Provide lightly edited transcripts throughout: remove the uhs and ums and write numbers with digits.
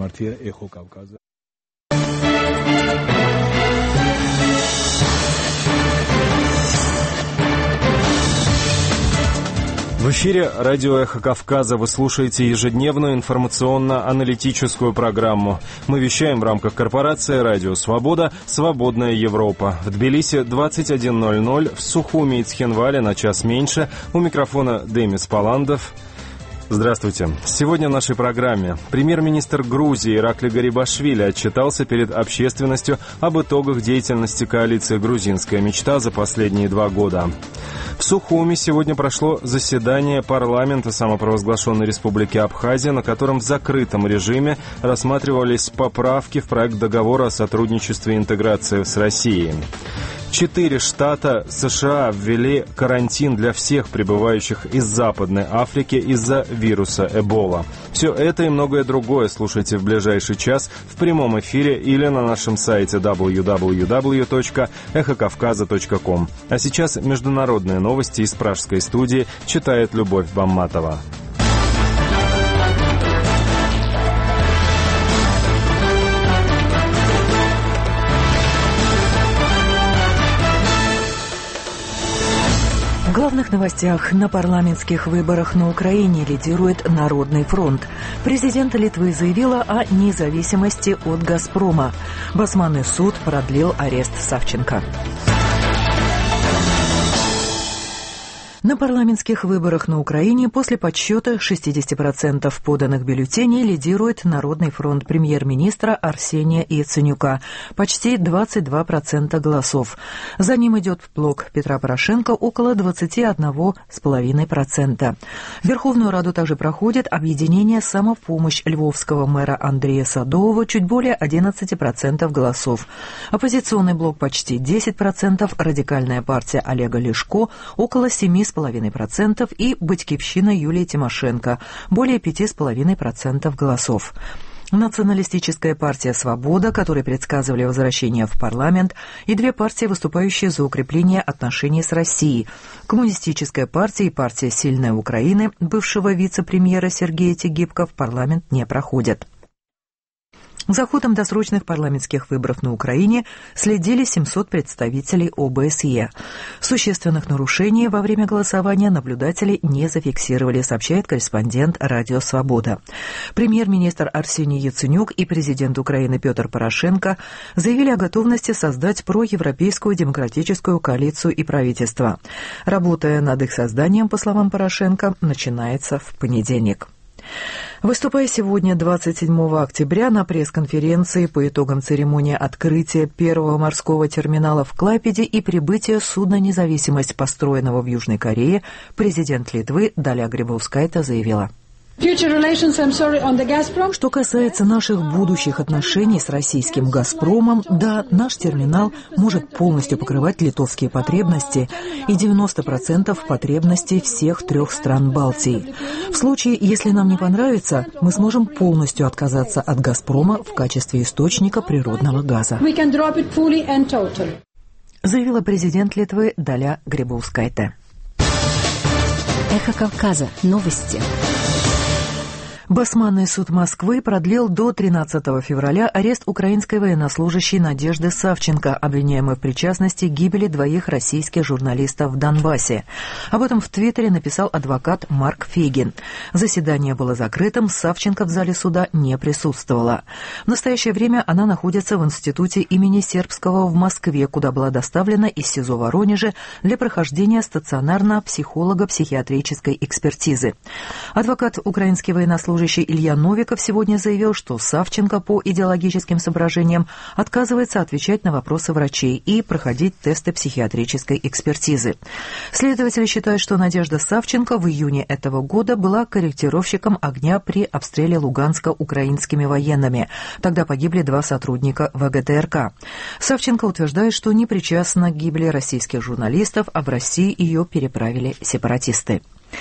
Громадская эхо Кавказа. В эфире радио «Эхо Кавказа». Вы слушаете ежедневную информационно-аналитическую программу. Мы вещаем в рамках корпорации «Радио Свобода. Свободная Европа». В Тбилиси 21:00, в Сухуми и Цхинвале на час меньше. У микрофона Демис Паландов. Здравствуйте. Сегодня в нашей программе премьер-министр Грузии Иракли Гарибашвили отчитался перед общественностью об итогах деятельности коалиции «Грузинская мечта» за последние 2 года. В Сухуми сегодня прошло заседание парламента самопровозглашенной республики Абхазия, на котором в закрытом режиме рассматривались поправки в проект договора о сотрудничестве и интеграции с Россией. 4 штата США ввели карантин для всех прибывающих из Западной Африки из-за вируса Эбола. Все это и многое другое слушайте в ближайший час в прямом эфире или на нашем сайте www.эхокавказа.ком. А сейчас международные новости из пражской студии читает Любовь Бамматова. В главных новостях: на парламентских выборах на Украине лидирует Народный фронт. Президент Литвы заявила о независимости от «Газпрома». Басманный суд продлил арест Савченко. На парламентских выборах на Украине после подсчета 60% поданных бюллетеней лидирует Народный фронт премьер-министра Арсения Яценюка, почти 22% голосов. За ним идет блок Петра Порошенко, около 21,5%. В Верховную Раду также проходит объединение «Самопомощь» львовского мэра Андрея Садового, чуть более 11% голосов. Оппозиционный блок почти 10%, радикальная партия Олега Ляшко около 7,5% и «Батькивщина» Юлии Тимошенко более 5,5% голосов. Националистическая партия «Свобода», которой предсказывали возвращение в парламент, и 2 партии, выступающие за укрепление отношений с Россией. Коммунистическая партия и партия «Сильная Украина» бывшего вице-премьера Сергея Тегибко в парламент не проходят. За ходом досрочных парламентских выборов на Украине следили 700 представителей ОБСЕ. Существенных нарушений во время голосования наблюдатели не зафиксировали, сообщает корреспондент «Радио Свобода». Премьер-министр Арсений Яценюк и президент Украины Петр Порошенко заявили о готовности создать проевропейскую демократическую коалицию и правительство. Работа над их созданием, по словам Порошенко, начинается в понедельник. Выступая сегодня, 27 октября, на пресс-конференции по итогам церемонии открытия первого морского терминала в Клайпеде и прибытия судна «Независимость», построенного в Южной Корее, президент Литвы Даля Грибаускайте заявила: что касается наших будущих отношений с российским «Газпромом», да, наш терминал может полностью покрывать литовские потребности и 90% потребностей всех 3 стран Балтии. В случае, если нам не понравится, мы сможем полностью отказаться от «Газпрома» в качестве источника природного газа, заявила президент Литвы Даля Грибаускайте. Эхо Кавказа. Новости. Басманный суд Москвы продлил до 13 февраля арест украинской военнослужащей Надежды Савченко, обвиняемой в причастности к гибели 2 российских журналистов в Донбассе. Об этом в Твиттере написал адвокат Марк Фейгин. Заседание было закрытым, Савченко в зале суда не присутствовала. В настоящее время она находится в институте имени Сербского в Москве, куда была доставлена из СИЗО Воронежа для прохождения стационарно-психолого-психиатрической экспертизы. Адвокат украинский военнослужащий Илья Новиков сегодня заявил, что Савченко по идеологическим соображениям отказывается отвечать на вопросы врачей и проходить тесты психиатрической экспертизы. Следователи считают, что Надежда Савченко в июне этого года была корректировщиком огня при обстреле Луганска украинскими военными. Тогда погибли 2 сотрудника ВГТРК. Савченко утверждает, что не причастна к гибели российских журналистов, а в Россию ее переправили сепаратисты.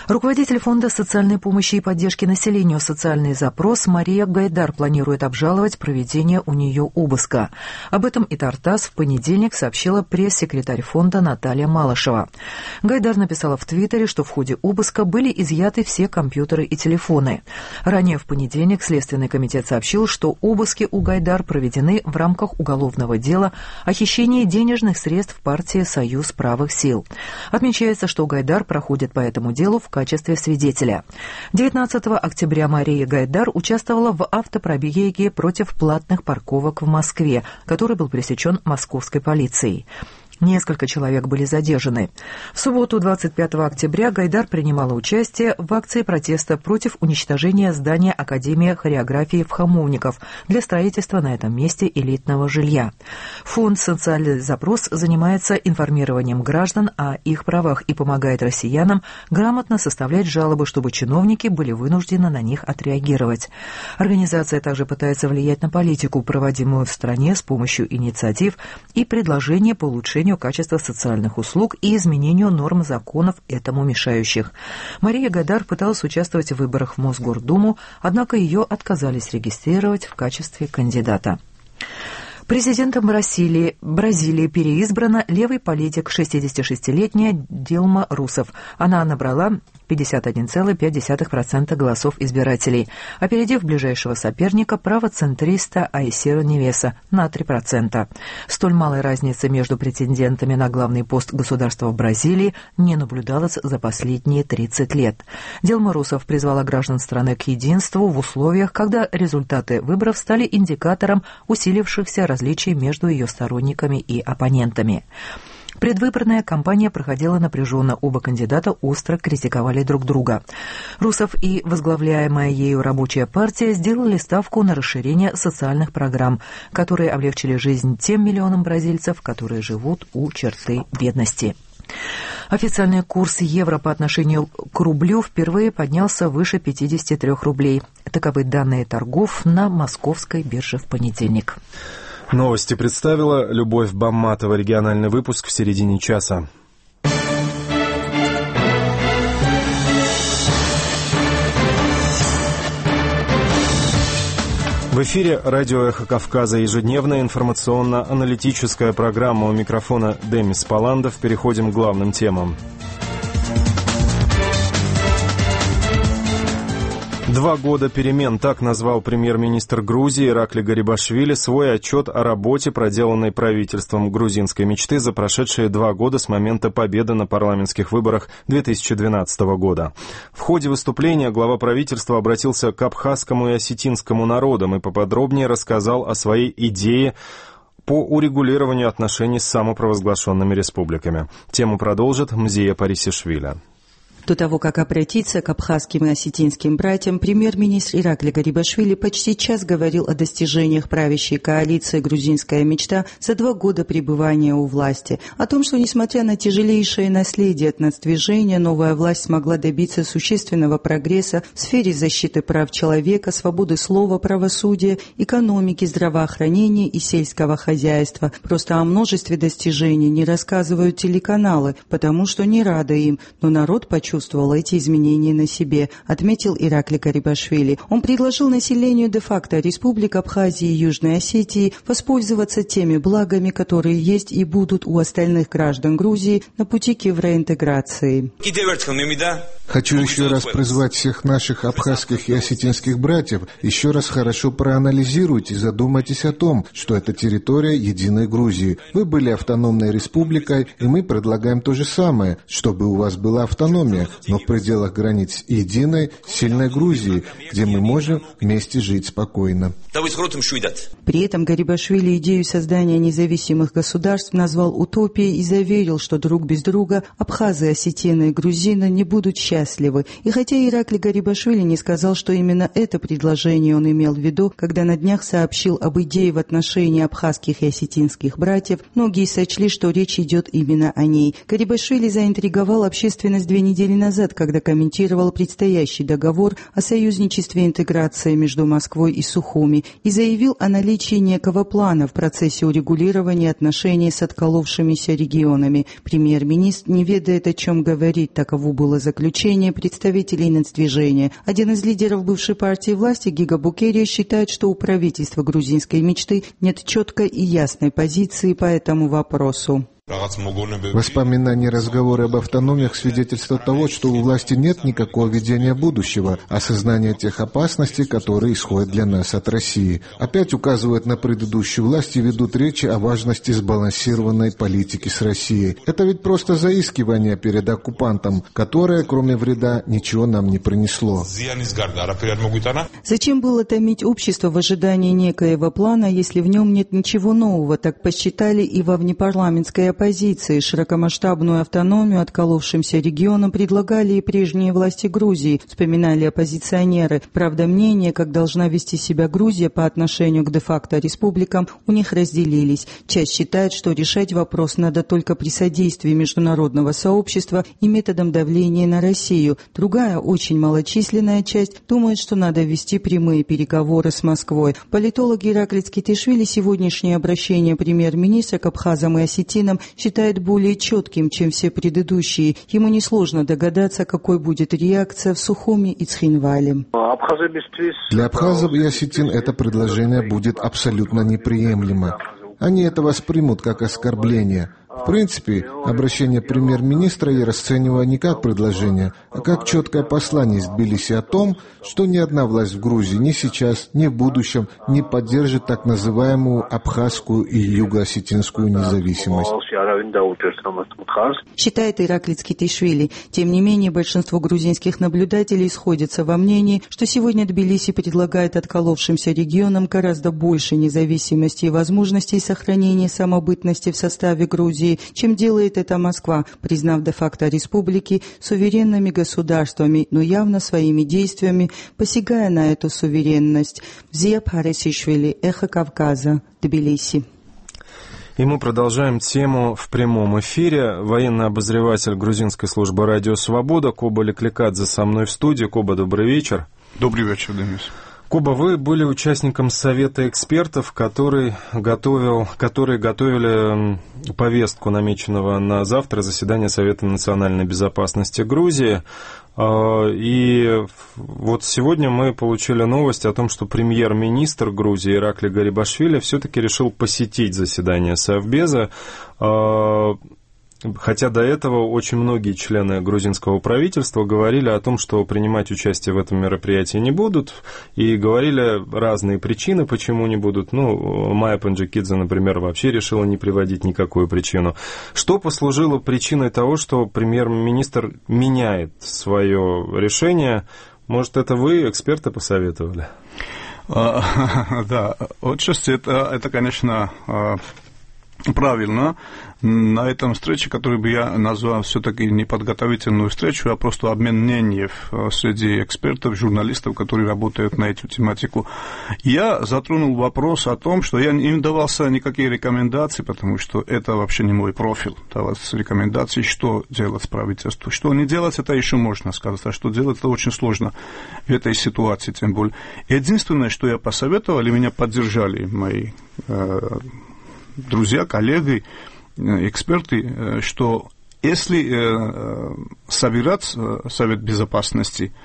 Руководитель Фонда социальной помощи и поддержки населению «Социальный запрос» Мария Гайдар планирует обжаловать проведение у нее обыска. Об этом и Тартас в понедельник сообщила пресс-секретарь фонда Наталья Малышева. Гайдар написала в Твиттере, что в ходе обыска были изъяты все компьютеры и телефоны. Ранее в понедельник Следственный комитет сообщил, что обыски у Гайдар проведены в рамках уголовного дела о хищении денежных средств партии «Союз правых сил». Отмечается, что Гайдар проходит по этому делу в качестве свидетеля. 19 октября Мария Гайдар участвовала в автопробеге против платных парковок в Москве, который был пресечен московской полицией. Несколько человек были задержаны. В субботу, 25 октября, Гайдар принимала участие в акции протеста против уничтожения здания Академии хореографии в Хамовников для строительства на этом месте элитного жилья. Фонд «Социальный запрос» занимается информированием граждан о их правах и помогает россиянам грамотно составлять жалобы, чтобы чиновники были вынуждены на них отреагировать. Организация также пытается влиять на политику, проводимую в стране с помощью инициатив и предложений по улучшению качества социальных услуг и изменению норм законов, этому мешающих. Мария Гайдар пыталась участвовать в выборах в Мосгордуму, однако ее отказались регистрировать в качестве кандидата. Президентом Бразилии переизбрана левый политик 66-летняя Дилма Русеф. Она набрала 51,5% голосов избирателей, опередив ближайшего соперника правоцентриста Айсира Невеса на 3%. Столь малой разницы между претендентами на главный пост государства в Бразилии не наблюдалось за последние 30 лет. Дилма Русеф призвала граждан страны к единству в условиях, когда результаты выборов стали индикатором усилившихся различий между ее сторонниками и оппонентами. Предвыборная кампания проходила напряженно, оба кандидата остро критиковали друг друга. Русеф и возглавляемая ею рабочая партия сделали ставку на расширение социальных программ, которые облегчили жизнь тем миллионам бразильцев, которые живут у черты бедности. Официальный курс евро по отношению к рублю впервые поднялся выше 53 рублей. Таковы данные торгов на московской бирже в понедельник. Новости представила Любовь Бамматова. Региональный выпуск в середине часа. В эфире радио «Эхо Кавказа», ежедневная информационно-аналитическая программа. У микрофона Демис Паландов. Переходим к главным темам. 2 года перемен, так назвал премьер-министр Грузии Иракли Гарибашвили свой отчет о работе, проделанной правительством грузинской мечты за прошедшие 2 года с момента победы на парламентских выборах 2012 года. В ходе выступления глава правительства обратился к абхазскому и осетинскому народам и поподробнее рассказал о своей идее по урегулированию отношений с самопровозглашенными республиками. Тему продолжит Мзия Парисишвили. До того, как обратиться к абхазским и осетинским братьям, премьер-министр Иракли Гарибашвили почти час говорил о достижениях правящей коалиции «Грузинская мечта» за 2 года пребывания у власти, о том, что, несмотря на тяжелейшее наследие от нацдвижения, новая власть смогла добиться существенного прогресса в сфере защиты прав человека, свободы слова, правосудия, экономики, здравоохранения и сельского хозяйства. Просто о множестве достижений не рассказывают телеканалы, потому что не рады им, но народ почувствовал эти изменения на себе, отметил Иракли Гарибашвили. Он предложил населению де-факто республик Абхазии и Южной Осетии воспользоваться теми благами, которые есть и будут у остальных граждан Грузии на пути к евроинтеграции. Хочу еще раз призвать всех наших абхазских и осетинских братьев, еще раз хорошо проанализируйте и задумайтесь о том, что это территория единой Грузии. Вы были автономной республикой, и мы предлагаем то же самое, чтобы у вас была автономия, но в пределах границ единой, сильной Грузии, где мы можем вместе жить спокойно. При этом Гарибашвили идею создания независимых государств назвал утопией и заверил, что друг без друга абхазы, осетины и грузины не будут счастливы. И хотя Иракли Гарибашвили не сказал, что именно это предложение он имел в виду, когда на днях сообщил об идее в отношении абхазских и осетинских братьев, многие сочли, что речь идет именно о ней. Гарибашвили заинтриговал общественность 2 недели недели назад, когда комментировал предстоящий договор о союзничестве и интеграции между Москвой и Сухуми и заявил о наличии некого плана в процессе урегулирования отношений с отколовшимися регионами. Премьер-министр не ведает, о чем говорить, таково было заключение представителей нацдвижения. Один из лидеров бывшей партии власти, Гига Букерия, считает, что у правительства грузинской мечты нет четкой и ясной позиции по этому вопросу. Воспоминания и разговоры об автономиях свидетельствуют того, что у власти нет никакого видения будущего, осознания тех опасностей, которые исходят для нас от России. Опять указывают на предыдущую власть и ведут речи о важности сбалансированной политики с Россией. Это ведь просто заискивание перед оккупантом, которое, кроме вреда, ничего нам не принесло. Зачем было томить общество в ожидании некоего плана, если в нем нет ничего нового, так посчитали и во внепарламентской оппозиции. Широкомасштабную автономию отколовшимся регионам предлагали и прежние власти Грузии, вспоминали оппозиционеры. Правда, мнения, как должна вести себя Грузия по отношению к де-факто республикам, у них разделились. Часть считает, что решать вопрос надо только при содействии международного сообщества и методом давления на Россию. Другая, очень малочисленная часть, думает, что надо вести прямые переговоры с Москвой. Политолог Ираклий Скитишвили сегодняшнее обращение премьер-министра к абхазам и осетинам считает более четким, чем все предыдущие. Ему несложно догадаться, какой будет реакция в Сухуми и Цхинвале. Для абхазов и осетин это предложение будет абсолютно неприемлемо. Они это воспримут как оскорбление. В принципе, обращение премьер-министра я расцениваю не как предложение, а как четкое послание из Тбилиси о том, что ни одна власть в Грузии ни сейчас, ни в будущем не поддержит так называемую абхазскую и юго-осетинскую независимость. Считает Ираклий Скитишвили. Тем не менее, большинство грузинских наблюдателей сходятся во мнении, что сегодня Тбилиси предлагает отколовшимся регионам гораздо больше независимости и возможностей сохранения самобытности в составе Грузии, чем делает это Москва, признав де-факто республики суверенными государствами, но явно своими действиями посягая на эту суверенность. Зия Парисишвили, Эхо Кавказа, Тбилиси. И мы продолжаем тему в прямом эфире. Военный обозреватель грузинской службы «Радио Свобода» Коба Лекликадзе со мной в студии. Коба, добрый вечер. Добрый вечер, Денис. Коба, вы были участником Совета экспертов, которые готовили повестку, намеченного на завтра, заседание Совета национальной безопасности Грузии. И вот сегодня мы получили новость о том, что премьер-министр Грузии Ираклий Гарибашвили все-таки решил посетить заседание Совбеза. Хотя до этого очень многие члены грузинского правительства говорили о том, что принимать участие в этом мероприятии не будут, и говорили разные причины, почему не будут. Майя Панджикидзе, например, вообще решила не приводить никакую причину. Что послужило причиной того, что премьер-министр меняет свое решение? Может, это вы, эксперты, посоветовали? Да, отчасти это, конечно, правильно. На этом встрече, которую бы я назвал все-таки не подготовительную встречу, а просто обмен мнений среди экспертов, журналистов, которые работают на эту тематику, я затронул вопрос о том, что я не давался никакие рекомендации, потому что это вообще не мой профиль, давать рекомендации, что делать правительству. Что не делать, это еще можно сказать, а что делать, это очень сложно в этой ситуации, тем более. Единственное, что я посоветовал, и меня поддержали мои друзья, коллеги, эксперты, что если собирать Совет Безопасности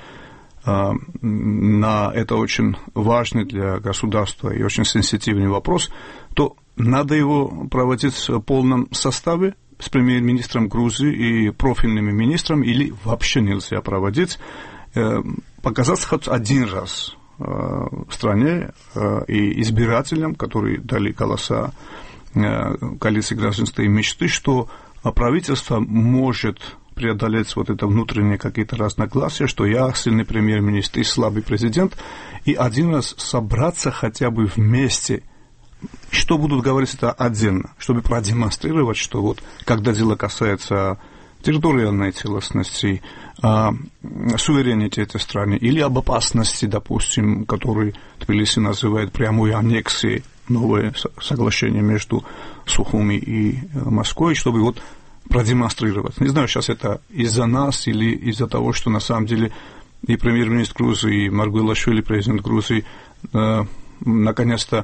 на это очень важный для государства и очень сенситивный вопрос, то надо его проводить в полном составе с премьер-министром Грузии и профильными министрами, или вообще нельзя проводить, показаться хоть один раз в стране и избирателям, которые дали голоса коалиции гражданской мечты, что правительство может преодолеть вот это внутренние какие-то разногласия, что я сильный премьер-министр и слабый президент, и один раз собраться хотя бы вместе. Что будут говорить, это отдельно, чтобы продемонстрировать, что вот когда дело касается территориальной целостности, суверенитета страны или об опасности, допустим, которую Тбилиси называет прямой аннексией, новое соглашение между Сухуми и Москвой, чтобы вот продемонстрировать. Не знаю, сейчас это из-за нас или из-за того, что на самом деле и премьер-министр Грузии, и Маргвелашвили, президент Грузии, наконец-то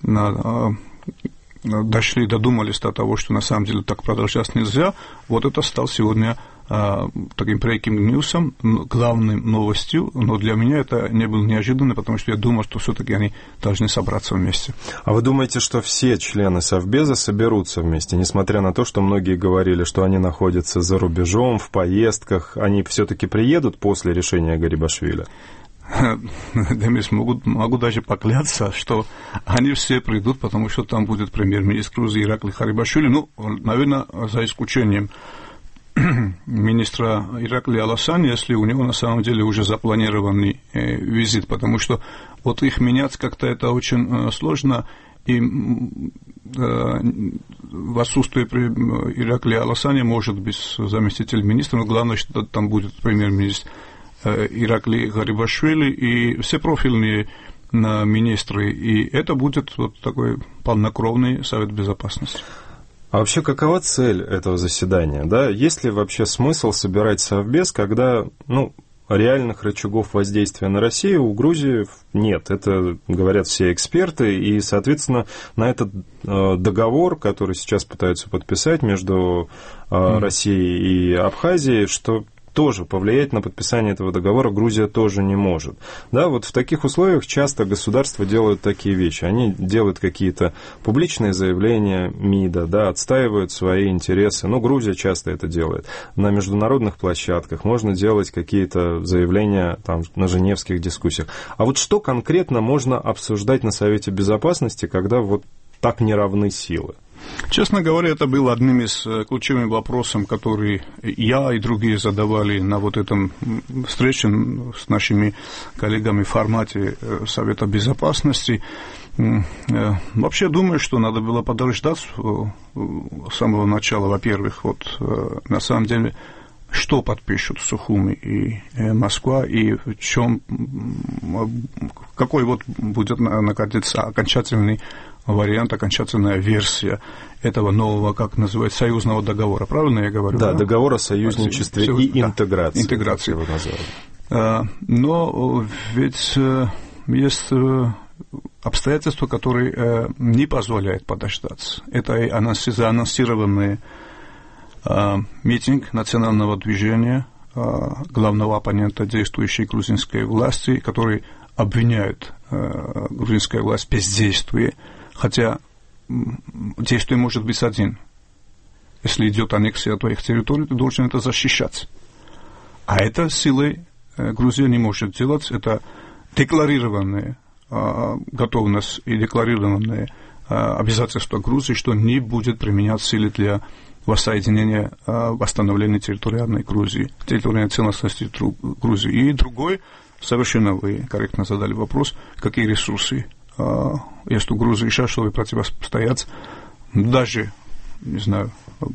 додумались до того, что на самом деле так продолжать нельзя. Вот это стало сегодня таким breaking-ньюсом, главной новостью, но для меня это не было неожиданно, потому что я думал, что все-таки они должны собраться вместе. А вы думаете, что все члены Совбеза соберутся вместе, несмотря на то, что многие говорили, что они находятся за рубежом, в поездках, они все-таки приедут после решения Гарибашвили? Демис, могу даже поклясться, что они все придут, потому что там будет премьер-министр Грузии Иракли Гарибашвили, ну, наверное, за исключением министра Иракли Аласани, если у него на самом деле уже запланированный визит, потому что вот их менять как-то это очень сложно, и в отсутствие Иракли Аласани может быть заместитель министра, но главное, что там будет премьер-министр Иракли Гарибашвили и все профильные министры, и это будет вот такой полнокровный Совет Безопасности. А вообще, какова цель этого заседания? Да? Есть ли вообще смысл собирать Совбез, когда реальных рычагов воздействия на Россию у Грузии нет? Это говорят все эксперты, и, соответственно, на этот договор, который сейчас пытаются подписать между Россией и Абхазией, что тоже повлиять на подписание этого договора Грузия тоже не может. Да, вот в таких условиях часто государства делают такие вещи. Они делают какие-то публичные заявления МИДа, да, отстаивают свои интересы. Грузия часто это делает. На международных площадках можно делать какие-то заявления там, на женевских дискуссиях. А вот что конкретно можно обсуждать на Совете Безопасности, когда вот так не равны силы? Честно говоря, это был одним из ключевых вопросов, которые я и другие задавали на вот этом встрече с нашими коллегами в формате Совета Безопасности. Вообще думаю, что надо было подождать с самого начала, во-первых, вот на самом деле, что подпишут Сухуми и Москва, и в чем, какой вот будет находиться окончательный вариант, окончательная версия этого нового, как называется, союзного договора. Правильно я говорю? Да, договор о союзничестве и интеграции. Интеграции. Но ведь есть обстоятельства, которые не позволяют подождать. Это заанонсированный митинг национального движения, главного оппонента действующей грузинской власти, который обвиняет грузинскую власть в бездействии, хотя действие может быть один. Если идет аннексия твоих территорий, ты должен это защищать. А это силой Грузия не может делать. Это декларированная готовность и декларированное обязательство Грузии, что не будет применять силы для воссоединения, восстановления территориальной Грузии, территориальной целостности Грузии. И другой, совершенно вы корректно задали вопрос, какие ресурсы есть у Грузии сейчас, чтобы противостоять даже, не знаю,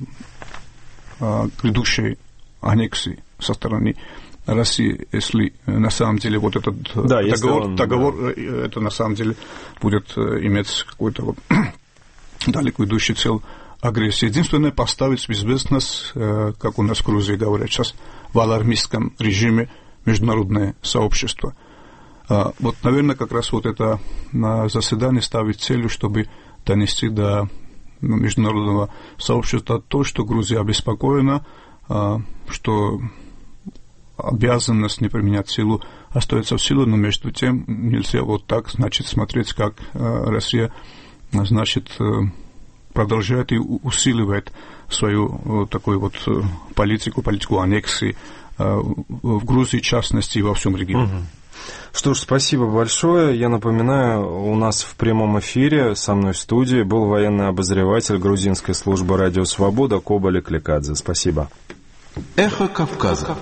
грядущей аннексии со стороны России, если на самом деле вот этот договор это на самом деле будет иметь какой-то вот далеко идущий цель агрессии. Единственное, поставить в известность, как у нас в Грузии говорят сейчас, в алармистском режиме международное сообщество. Вот, наверное, как раз вот это на заседание ставить целью, чтобы донести до международного сообщества то, что Грузия обеспокоена, что обязанность не применять силу остается в силе, но между тем нельзя вот так, значит, смотреть, как Россия, значит, продолжает и усиливает свою такую вот политику аннексии в Грузии, в частности, и во всем регионе. Что ж, спасибо большое. Я напоминаю, у нас в прямом эфире со мной в студии был военный обозреватель грузинской службы «Радио Свобода» Коболи Клекадзе. Спасибо. Эхо Кавказа.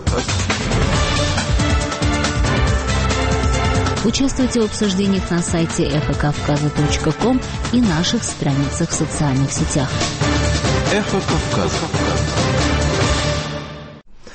Участвуйте в обсуждениях на сайте эхокавказа.ком и наших страницах в социальных сетях. Эхо Кавказа.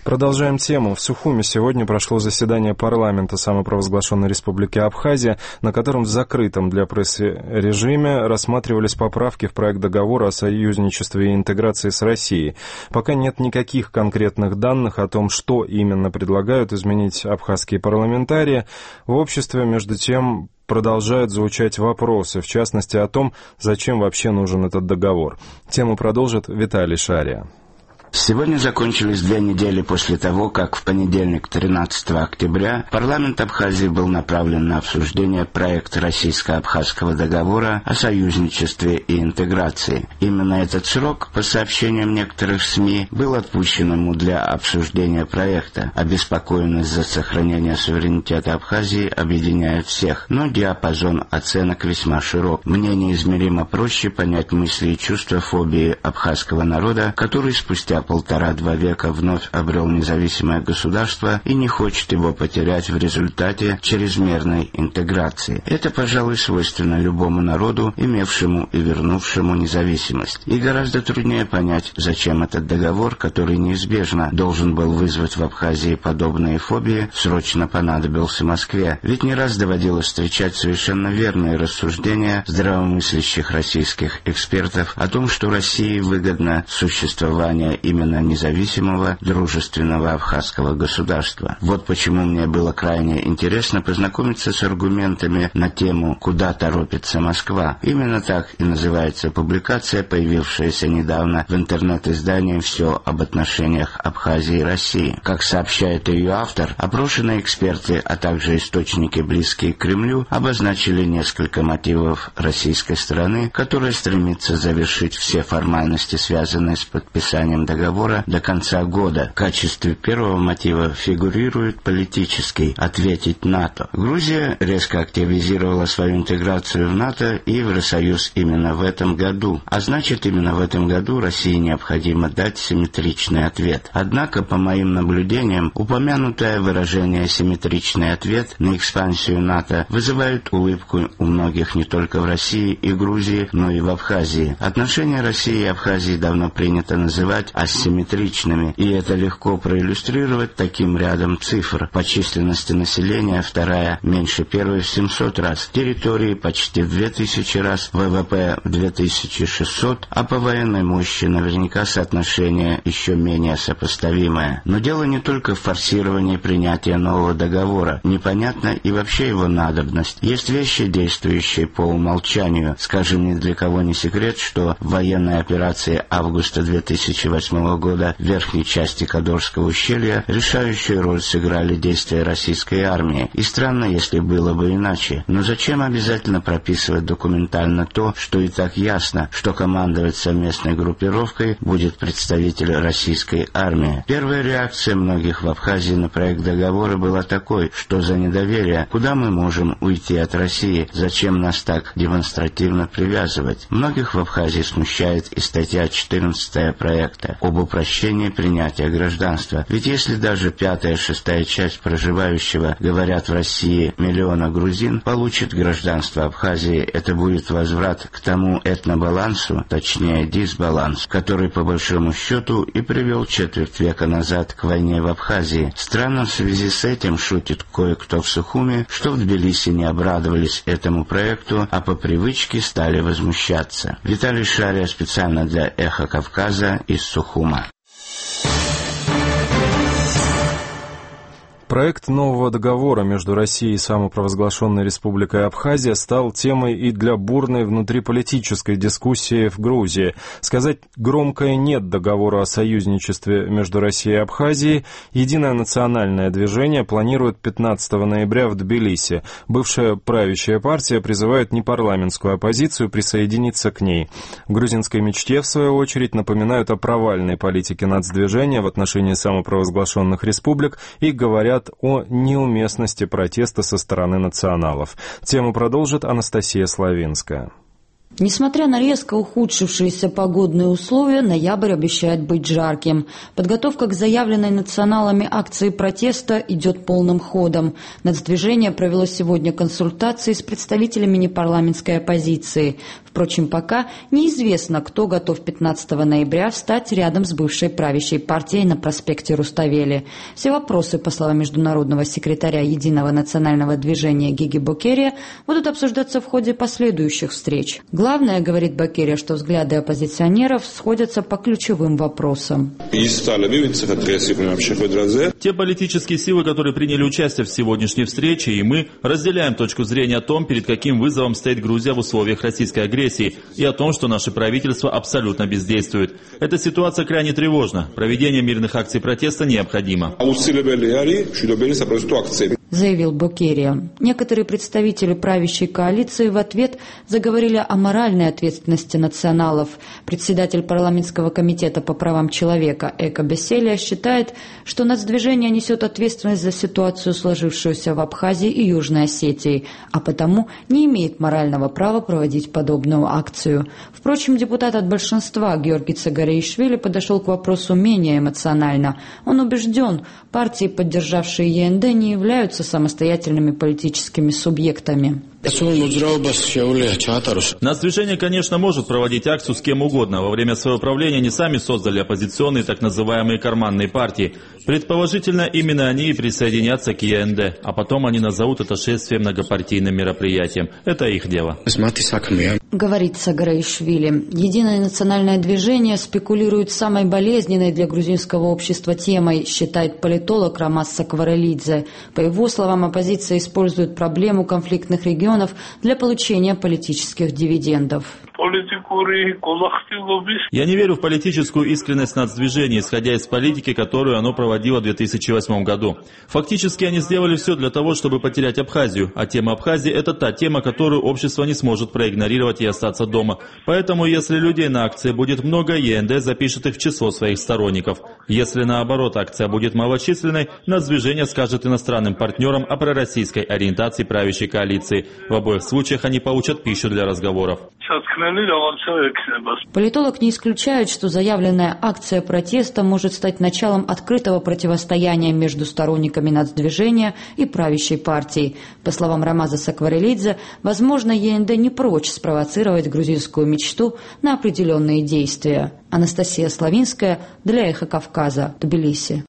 Продолжаем тему. В Сухуми сегодня прошло заседание парламента самопровозглашенной Республики Абхазия, на котором в закрытом для прессы режиме рассматривались поправки в проект договора о союзничестве и интеграции с Россией. Пока нет никаких конкретных данных о том, что именно предлагают изменить абхазские парламентарии. В обществе, между тем, продолжают звучать вопросы, в частности о том, зачем вообще нужен этот договор. Тему продолжит Виталий Шария. Сегодня закончились 2 недели после того, как в понедельник, 13 октября, парламент Абхазии был направлен на обсуждение проекта российско-абхазского договора о союзничестве и интеграции. Именно этот срок, по сообщениям некоторых СМИ, был отпущен ему для обсуждения проекта. Обеспокоенность за сохранение суверенитета Абхазии объединяет всех, но диапазон оценок весьма широк. Мне неизмеримо проще понять мысли и чувства фобии абхазского народа, который спустя 1,5-2 века вновь обрел независимое государство и не хочет его потерять в результате чрезмерной интеграции. Это, пожалуй, свойственно любому народу, имевшему и вернувшему независимость. И гораздо труднее понять, зачем этот договор, который неизбежно должен был вызвать в Абхазии подобные фобии, срочно понадобился Москве. Ведь не раз доводилось встречать совершенно верные рассуждения здравомыслящих российских экспертов о том, что России выгодно существование именно независимого, дружественного абхазского государства. Вот почему мне было крайне интересно познакомиться с аргументами на тему «Куда торопится Москва?». Именно так и называется публикация, появившаяся недавно в интернет-издании «Все об отношениях Абхазии и России». Как сообщает ее автор, опрошенные эксперты, а также источники, близкие к Кремлю, обозначили несколько мотивов российской стороны, которая стремится завершить все формальности, связанные с подписанием договора, до конца года. В качестве первого мотива фигурирует политический — ответить НАТО. Грузия резко активизировала свою интеграцию в НАТО и Евросоюз именно в этом году. А значит, именно в этом году России необходимо дать симметричный ответ. Однако, по моим наблюдениям, упомянутое выражение «симметричный ответ» на экспансию НАТО вызывает улыбку у многих не только в России и Грузии, но и в Абхазии. Отношения России и Абхазии давно принято называть асимметричными, и это легко проиллюстрировать таким рядом цифр. По численности населения вторая меньше первой в 700 раз, территории почти в 2000 раз, ВВП в 2600, а по военной мощи наверняка соотношение еще менее сопоставимое. Но дело не только в форсировании принятия нового договора. Непонятна и вообще его надобность. Есть вещи, действующие по умолчанию. Скажем, ни для кого не секрет, что в военной операции августа 2008 года в верхней части Кадорского ущелья решающую роль сыграли действия российской армии. И странно, если было бы иначе. Но зачем обязательно прописывать документально то, что и так ясно, что командовать совместной группировкой будет представитель российской армии? Первая реакция многих в Абхазии на проект договора была такой: что за недоверие? Куда мы можем уйти от России? Зачем нас так демонстративно привязывать? Многих в Абхазии смущает и статья 14 проекта об упрощении принятия гражданства. Ведь если даже 5-6 часть проживающего, говорят, в России миллиона грузин получит гражданство Абхазии, это будет возврат к тому этнобалансу, точнее дисбаланс, который по большому счету и привел четверть века назад к войне в Абхазии. Странно в связи с этим, шутит кое-кто в Сухуми, что в Тбилиси не обрадовались этому проекту, а по привычке стали возмущаться. Виталий Шария специально для «Эхо Кавказа» из Сухума. Проект нового договора между Россией и самопровозглашенной Республикой Абхазия стал темой и для бурной внутриполитической дискуссии в Грузии. Сказать громкое «нет» договору о союзничестве между Россией и Абхазией Единое национальное движение планирует 15 ноября в Тбилиси. Бывшая правящая партия призывает непарламентскую оппозицию присоединиться к ней. В грузинской мечте, в свою очередь, напоминают о провальной политике нацдвижения в отношении самопровозглашенных республик и говорят о неуместности протеста со стороны националов. Тему продолжит Анастасия Славинская. Несмотря на резко ухудшившиеся погодные условия, ноябрь обещает быть жарким. Подготовка к заявленной националами акции протеста идет полным ходом. Нацдвижение провело сегодня консультации с представителями непарламентской оппозиции. Впрочем, пока неизвестно, кто готов 15 ноября встать рядом с бывшей правящей партией на проспекте Руставели. Все вопросы, по словам международного секретаря Единого национального движения Гиги Бокерия, будут обсуждаться в ходе последующих встреч. Главное, говорит Бокерия, что взгляды оппозиционеров сходятся по ключевым вопросам. Те политические силы, которые приняли участие в сегодняшней встрече, и мы разделяем точку зрения о том, перед каким вызовом стоит Грузия в условиях российской агрессии, и о том, что наше правительство абсолютно бездействует. Эта ситуация крайне тревожна. Проведение мирных акций протеста необходимо. Заявил Бокерия. Некоторые представители правящей коалиции в ответ заговорили о моральной ответственности националов. Председатель парламентского комитета по правам человека Эко Беселия считает, что нацдвижение несет ответственность за ситуацию, сложившуюся в Абхазии и Южной Осетии, а потому не имеет морального права проводить подобную акцию. Впрочем, депутат от большинства Георгий Цагареишвили подошел к вопросу менее эмоционально. Он убежден, партии, поддержавшие ЕНД, не являются самостоятельными политическими субъектами. Нацдвижение, конечно, может проводить акцию с кем угодно. Во время своего правления они сами создали оппозиционные так называемые карманные партии. Предположительно, именно они и присоединятся к ЕНД, а потом они назовут это шествием многопартийным мероприятием. Это их дело. Говорит Цагареишвили. Единое национальное движение спекулирует самой болезненной для грузинского общества темой, считает политолог Ромас Сакварелидзе. По его словам, оппозиция использует проблему конфликтных регионов для получения политических дивидендов. Я не верю в политическую искренность нацдвижения, исходя из политики, которую оно проводило в 2008 году. Фактически они сделали все для того, чтобы потерять Абхазию, а тема Абхазии – это та тема, которую общество не сможет проигнорировать и остаться дома. Поэтому, если людей на акции будет много, ЕНД запишет их в число своих сторонников. Если, наоборот, акция будет малочисленной, нацдвижение скажет иностранным партнерам о пророссийской ориентации правящей коалиции. В обоих случаях они получат пищу для разговоров. Политолог не исключает, что заявленная акция протеста может стать началом открытого противостояния между сторонниками нацдвижения и правящей партией. По словам Ромаза Сакварелидзе, возможно, ЕНД не прочь спровоцировать грузинскую мечту на определенные действия. Анастасия Славинская для «Эхо Кавказа», Тбилиси.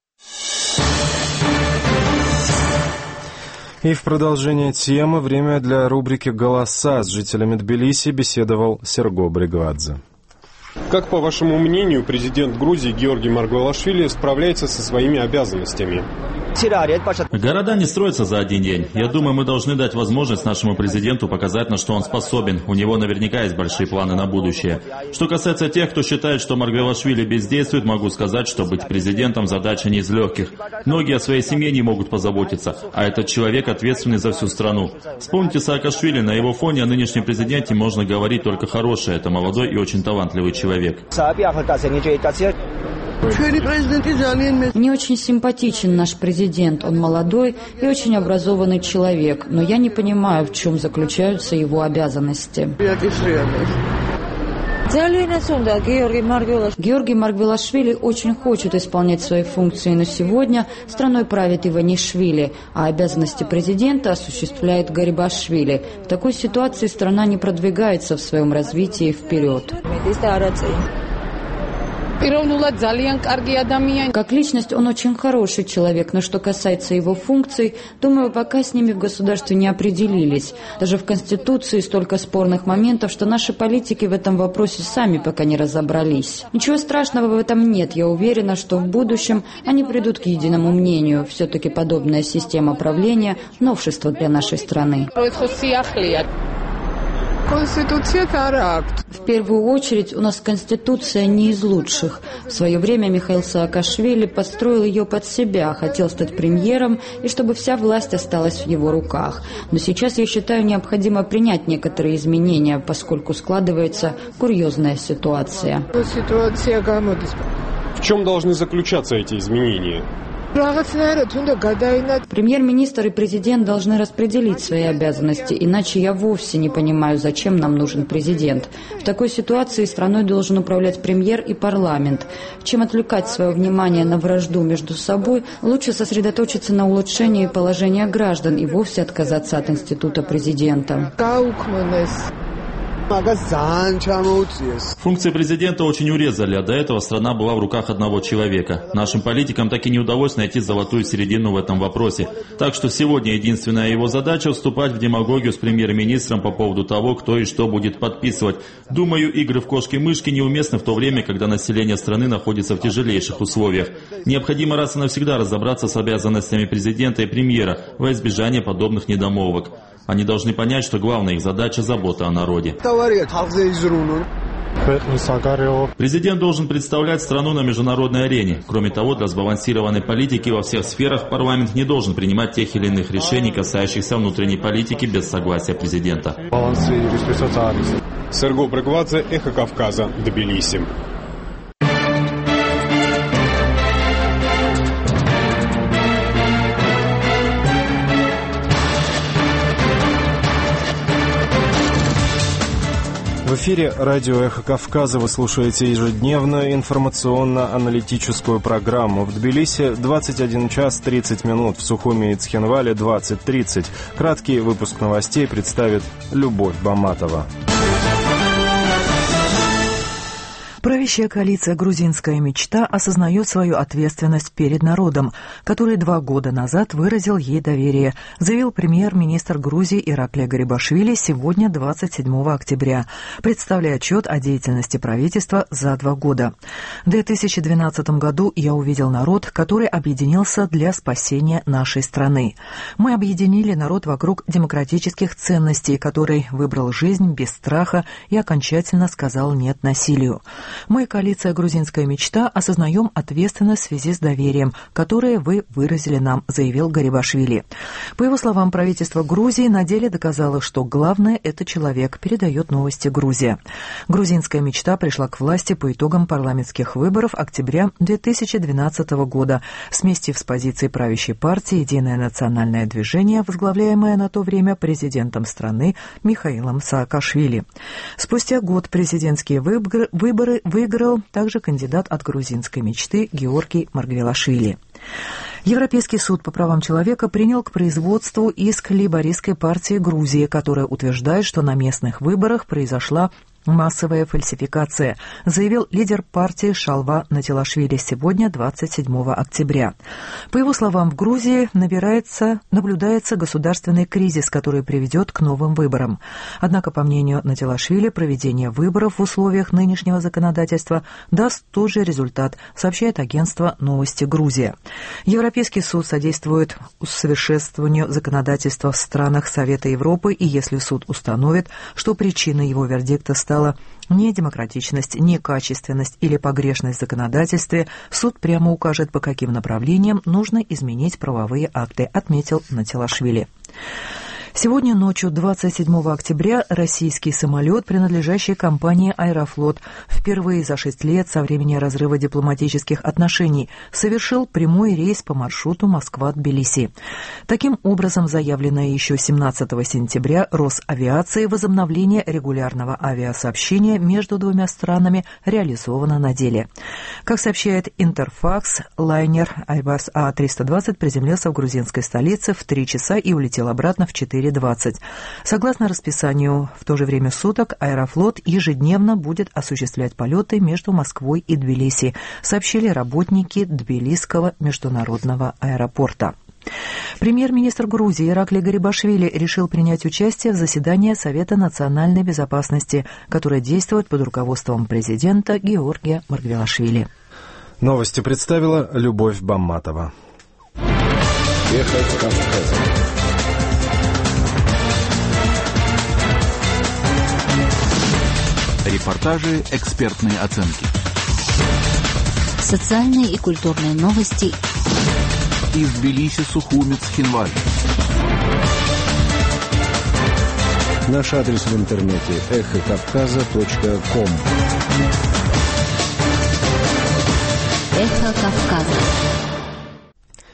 И в продолжение темы время для рубрики «Голоса». С жителями Тбилиси беседовал Серго Бригвадзе. Как, по вашему мнению, президент Грузии Георгий Маргвелашвили справляется со своими обязанностями? Города не строятся за один день. Я думаю, мы должны дать возможность нашему президенту показать, на что он способен. У него наверняка есть большие планы на будущее. Что касается тех, кто считает, что Маргвелашвили бездействует, могу сказать, что быть президентом задача не из легких. Многие о своей семье не могут позаботиться, а этот человек ответственный за всю страну. Вспомните Саакашвили, на его фоне о нынешнем президенте можно говорить только хорошее. Это молодой и очень талантливый человек. Мне очень симпатичен наш президент. Он молодой и очень образованный человек, но я не понимаю, в чем заключаются его обязанности. Георгий Маргвелашвили очень хочет исполнять свои функции, но сегодня страной правит Иванишвили, а обязанности президента осуществляет Гарибашвили. В такой ситуации страна не продвигается в своем развитии вперед. Как личность он очень хороший человек, но что касается его функций, думаю, пока с ними в государстве не определились. Даже в Конституции столько спорных моментов, что наши политики в этом вопросе сами пока не разобрались. Ничего страшного в этом нет. Я уверена, что в будущем они придут к единому мнению. Все-таки подобная система правления – новшество для нашей страны. В первую очередь, у нас Конституция не из лучших. В свое время Михаил Саакашвили подстроил ее под себя, хотел стать премьером, и чтобы вся власть осталась в его руках. Но сейчас, я считаю, необходимо принять некоторые изменения, поскольку складывается курьезная ситуация. В чем должны заключаться эти изменения? Премьер-министр и президент должны распределить свои обязанности, иначе я вовсе не понимаю, зачем нам нужен президент. В такой ситуации страной должен управлять премьер и парламент. Чем отвлекать свое внимание на вражду между собой, лучше сосредоточиться на улучшении положения граждан и вовсе отказаться от института президента. Функции президента очень урезали, а до этого страна была в руках одного человека. Нашим политикам так и не удалось найти золотую середину в этом вопросе. Так что сегодня единственная его задача – вступать в демагогию с премьер-министром по поводу того, кто и что будет подписывать. Думаю, игры в кошки-мышки неуместны в то время, когда население страны находится в тяжелейших условиях. Необходимо раз и навсегда разобраться с обязанностями президента и премьера во избежание подобных недомолвок. Они должны понять, что главная их задача – забота о народе. Президент должен представлять страну на международной арене. Кроме того, для сбалансированной политики во всех сферах парламент не должен принимать тех или иных решений, касающихся внутренней политики, без согласия президента. Серго Брагвадзе, Эхо Кавказа, Тбилиси. В эфире радио «Эхо Кавказа» вы слушаете ежедневную информационно-аналитическую программу. В Тбилиси 21 час 30 минут, в Сухуми и Цхинвале 20:30. Краткий выпуск новостей представит Любовь Баматова. Правящая коалиция «Грузинская мечта» осознает свою ответственность перед народом, который 2 года назад выразил ей доверие, заявил премьер-министр Грузии Ираклий Гарибашвили сегодня, 27 октября, представляя отчет о деятельности правительства за 2 года. В 2012 году я увидел народ, который объединился для спасения нашей страны. Мы объединили народ вокруг демократических ценностей, который выбрал жизнь без страха и окончательно сказал «нет» насилию. Мы, коалиция «Грузинская мечта», осознаем ответственность в связи с доверием, которое вы выразили нам, заявил Гарибашвили. По его словам, правительство Грузии на деле доказало, что главное – это человек, передает новости Грузия. «Грузинская мечта» пришла к власти по итогам парламентских выборов октября 2012 года, сместив с позиции правящей партии «Единое национальное движение», возглавляемое на то время президентом страны Михаилом Саакашвили. Спустя год президентские выборы выиграл также кандидат от грузинской мечты Георгий Маргвелашвили. Европейский суд по правам человека принял к производству иск лейбористской партии Грузии, которая утверждает, что на местных выборах произошла массовая фальсификация, заявил лидер партии Шалва Натилашвили сегодня, 27 октября. По его словам, в Грузии наблюдается государственный кризис, который приведет к новым выборам. Однако, по мнению Натилашвили, проведение выборов в условиях нынешнего законодательства даст тот же результат, сообщает агентство «Новости Грузия». Европейский суд содействует усовершенствованию законодательства в странах Совета Европы, и если суд установит, что причиной его вердикта стала не демократичность, не качественность или погрешность в законодательстве, суд прямо укажет, по каким направлениям нужно изменить правовые акты, отметил Натилашвили. Сегодня ночью, 27 октября, российский самолет, принадлежащий компании «Аэрофлот», впервые за 6 лет со времени разрыва дипломатических отношений, совершил прямой рейс по маршруту Москва-Тбилиси. Таким образом, заявленное еще 17 сентября Росавиацией возобновление регулярного авиасообщения между двумя странами реализовано на деле. Как сообщает Интерфакс, лайнер Айбас А-320 приземлился в грузинской столице в 3 часа и улетел обратно в 4:20. Согласно расписанию, в то же время суток «Аэрофлот» ежедневно будет осуществлять полеты между Москвой и Тбилиси, сообщили работники Тбилисского международного аэропорта. Премьер-министр Грузии Ираклий Гарибашвили решил принять участие в заседании Совета национальной безопасности, которое действует под руководством президента Георгия Маргвелашвили. Новости представила Любовь Баматова. Эхо Кавказа. Репортажи, экспертные оценки. Социальные и культурные новости. Из Тбилиси, Сухуми, Цхинваль. Наш адрес в интернете эхокавказа.ком. Эхо Кавказа.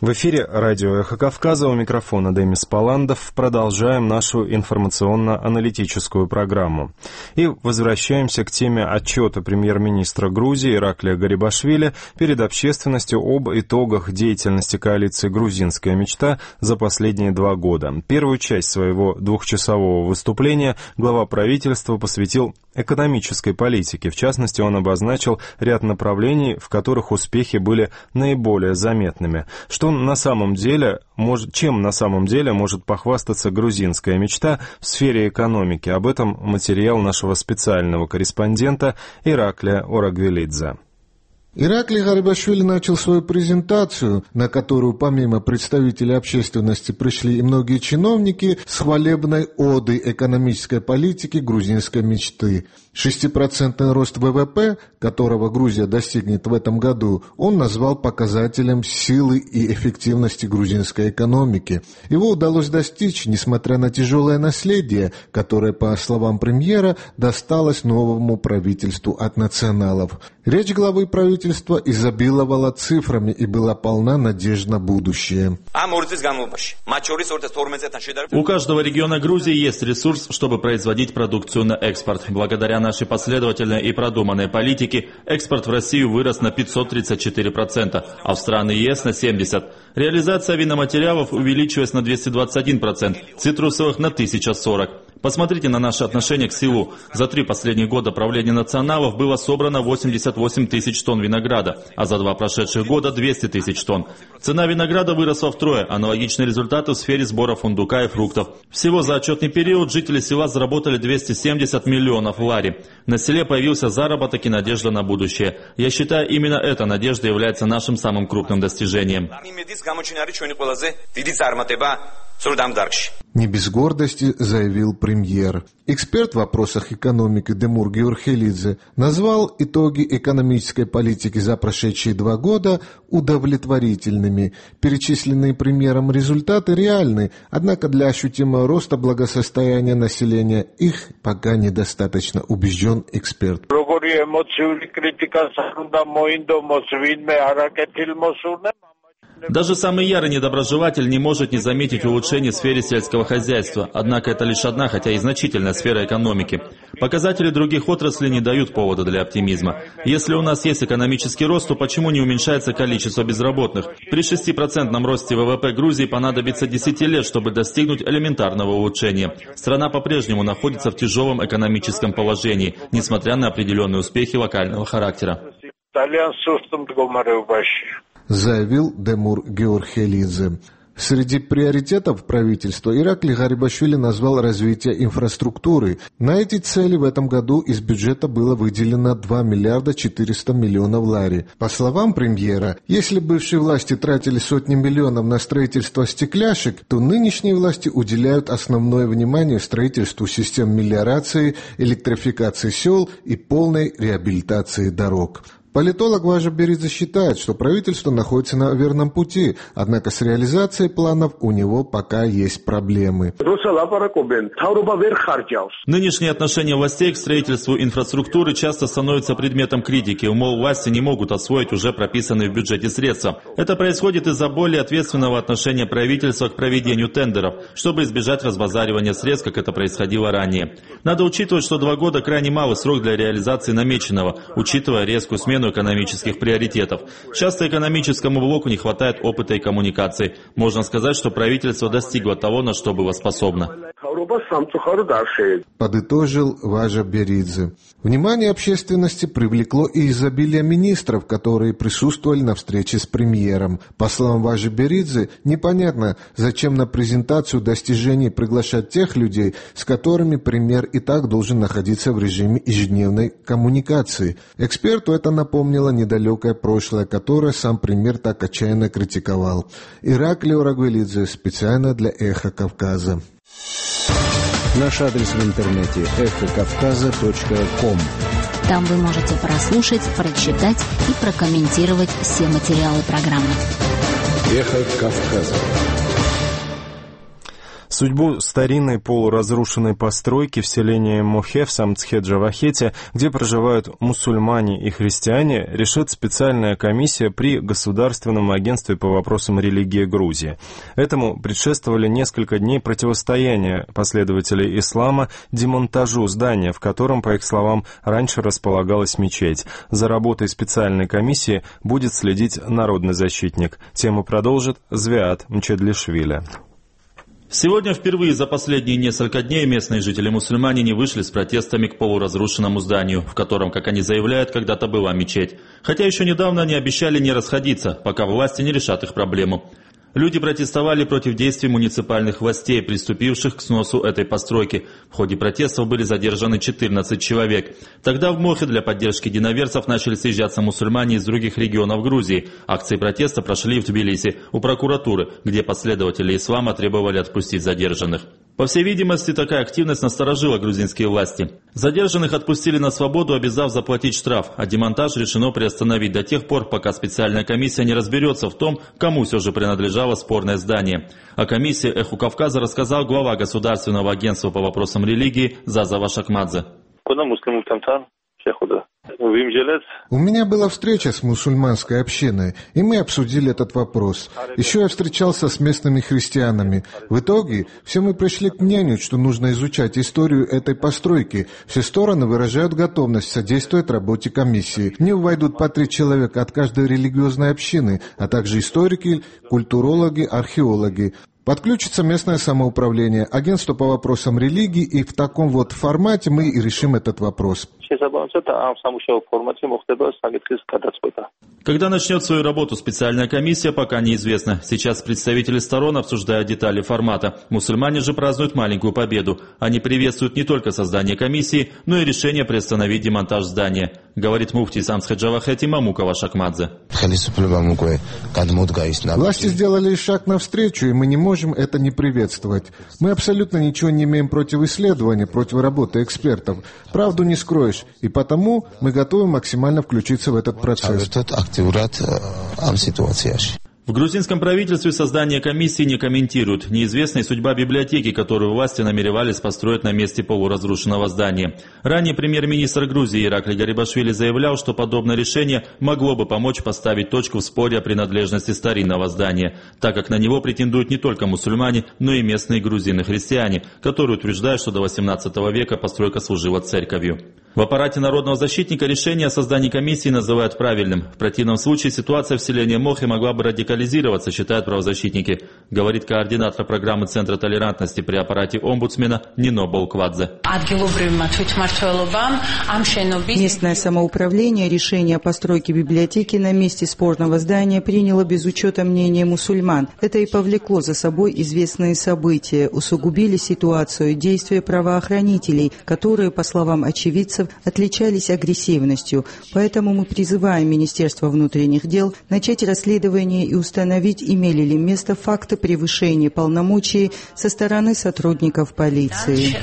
В эфире радио «Эхо Кавказа», у микрофона Демис Паландов. Продолжаем нашу информационно-аналитическую программу. И возвращаемся к теме отчета премьер-министра Грузии Ираклия Гарибашвили перед общественностью об итогах деятельности коалиции «Грузинская мечта» за последние 2 года. Первую часть своего 2-часового выступления глава правительства посвятил экономической политике. В частности, он обозначил ряд направлений, в которых успехи были наиболее заметными. Чем на самом деле может похвастаться грузинская мечта в сфере экономики? Об этом материал нашего специального корреспондента Ираклия Орагвелидзе. Ираклий Гарибашвили начал свою презентацию, на которую помимо представителей общественности пришли и многие чиновники, с хвалебной одой экономической политики грузинской мечты. 6% рост ВВП, которого Грузия достигнет в этом году, он назвал показателем силы и эффективности грузинской экономики. Его удалось достичь, несмотря на тяжелое наследие, которое, по словам премьера, досталось новому правительству от националов. Речь главы правительства изобиловала цифрами и была полна надежд на будущее. У каждого региона Грузии есть ресурс, чтобы производить продукцию на экспорт. Благодаря нашей последовательной и продуманной политике экспорт в Россию вырос на 534%, а в страны ЕС на 70%. Реализация виноматериалов увеличилась на 221%, цитрусовых на 1040%. Посмотрите на наши отношения к селу. За 3 последних года правления националов было собрано 88 тысяч тонн винограда, а за 2 прошедших года 200 тысяч тонн. Цена винограда выросла втрое, аналогичные результаты в сфере сбора фундука и фруктов. Всего за отчетный период жители села заработали 270 миллионов лари. На селе появился заработок и надежда на будущее. Я считаю, именно эта надежда является нашим самым крупным достижением. Не без гордости заявил премьер. Эксперт в вопросах экономики Демур Георхелидзе назвал итоги экономической политики за прошедшие 2 года удовлетворительными. Перечисленные премьером результаты реальны, однако для ощутимого роста благосостояния населения их пока недостаточно, убежден эксперт. Даже самый ярый недоброжелатель не может не заметить улучшений в сфере сельского хозяйства, однако это лишь одна, хотя и значительная сфера экономики. Показатели других отраслей не дают повода для оптимизма. Если у нас есть экономический рост, то почему не уменьшается количество безработных? При 6% росте ВВП Грузии понадобится 10 лет, чтобы достигнуть элементарного улучшения. Страна по-прежнему находится в тяжелом экономическом положении, несмотря на определенные успехи локального характера. Заявил Демур Георхелидзе. Среди приоритетов правительства Ираклий Гарибашвили назвал развитие инфраструктуры. На эти цели в этом году из бюджета было выделено 2 миллиарда 400 миллионов лари. По словам премьера, если бывшие власти тратили сотни миллионов на строительство стекляшек, то нынешние власти уделяют основное внимание строительству систем мелиорации, электрификации сел и полной реабилитации дорог. Политолог Важа Беридзе считает, что правительство находится на верном пути, однако с реализацией планов у него пока есть проблемы. Нынешнее отношение властей к строительству инфраструктуры часто становится предметом критики. Мол, власти не могут освоить уже прописанные в бюджете средства. Это происходит из-за более ответственного отношения правительства к проведению тендеров, чтобы избежать разбазаривания средств, как это происходило ранее. Надо учитывать, что 2 года крайне малый срок для реализации намеченного, учитывая резкую смену экономических приоритетов. Часто экономическому блоку не хватает опыта и коммуникаций. Можно сказать, что правительство достигло того, на что было способно. Подытожил Важа Беридзе. Внимание общественности привлекло и изобилие министров, которые присутствовали на встрече с премьером. По словам Важи Беридзе, непонятно, зачем на презентацию достижений приглашать тех людей, с которыми премьер и так должен находиться в режиме ежедневной коммуникации. Эксперту это напомнило недалекое прошлое, которое сам премьер так отчаянно критиковал. Ираклий Орагвелидзе специально для «Эхо Кавказа». Наш адрес в интернете эхокавказа.ком. Там вы можете прослушать, прочитать и прокомментировать все материалы программы. Эхо Кавказа. Судьбу старинной полуразрушенной постройки в селении Мохе в Самцхе-Джавахете, где проживают мусульмане и христиане, решит специальная комиссия при Государственном агентстве по вопросам религии Грузии. Этому предшествовали несколько дней противостояния последователей ислама демонтажу здания, в котором, по их словам, раньше располагалась мечеть. За работой специальной комиссии будет следить народный защитник. Тему продолжит Звиат Мчедлишвили. Сегодня впервые за последние несколько дней местные жители-мусульмане не вышли с протестами к полуразрушенному зданию, в котором, как они заявляют, когда-то была мечеть. Хотя еще недавно они обещали не расходиться, пока власти не решат их проблему. Люди протестовали против действий муниципальных властей, приступивших к сносу этой постройки. В ходе протестов были задержаны 14 человек. Тогда в Мохе для поддержки единоверцев начали съезжаться мусульмане из других регионов Грузии. Акции протеста прошли в Тбилиси, у прокуратуры, где последователи ислама требовали отпустить задержанных. По всей видимости, такая активность насторожила грузинские власти. Задержанных отпустили на свободу, обязав заплатить штраф, а демонтаж решено приостановить до тех пор, пока специальная комиссия не разберется в том, кому все же принадлежало спорное здание. О комиссии «Эхо Кавказа» рассказал глава Государственного агентства по вопросам религии Заза Вашакмадзе. У меня была встреча с мусульманской общиной, и мы обсудили этот вопрос. Еще я встречался с местными христианами. В итоге все мы пришли к мнению, что нужно изучать историю этой постройки. Все стороны выражают готовность содействовать работе комиссии. В нее войдут по 3 человека от каждой религиозной общины, а также историки, культурологи, археологи. Подключится местное самоуправление, агентство по вопросам религии, и в таком вот формате мы и решим этот вопрос. Когда начнет свою работу специальная комиссия, пока неизвестно. Сейчас представители сторон обсуждают детали формата. Мусульмане же празднуют маленькую победу. Они приветствуют не только создание комиссии, но и решение приостановить демонтаж здания, говорит муфти Самцхе-Джавахете Мамука Вашакмадзе. Власти сделали шаг навстречу, и мы не можем это не приветствовать. Мы абсолютно ничего не имеем против исследования, против работы экспертов. Правду не скроешь, и потому мы готовы максимально включиться в этот процесс. В грузинском правительстве создание комиссии не комментируют. Неизвестна и судьба библиотеки, которую власти намеревались построить на месте полуразрушенного здания. Ранее премьер-министр Грузии Иракли Гарибашвили заявлял, что подобное решение могло бы помочь поставить точку в споре о принадлежности старинного здания, так как на него претендуют не только мусульмане, но и местные грузины-христиане, которые утверждают, что до 18 века постройка служила церковью. В аппарате народного защитника решение о создании комиссии называют правильным. В противном случае ситуация в селении Мохе могла бы радикализироваться, считают правозащитники, говорит координатор программы Центра толерантности при аппарате омбудсмена Нино Болквадзе. Местное самоуправление решение о постройке библиотеки на месте спорного здания приняло без учета мнения мусульман. Это и повлекло за собой известные события, усугубили ситуацию действия правоохранителей, которые, по словам очевидцев, отличались агрессивностью. Поэтому мы призываем Министерство внутренних дел начать расследование и установить, имели ли место факты превышения полномочий со стороны сотрудников полиции.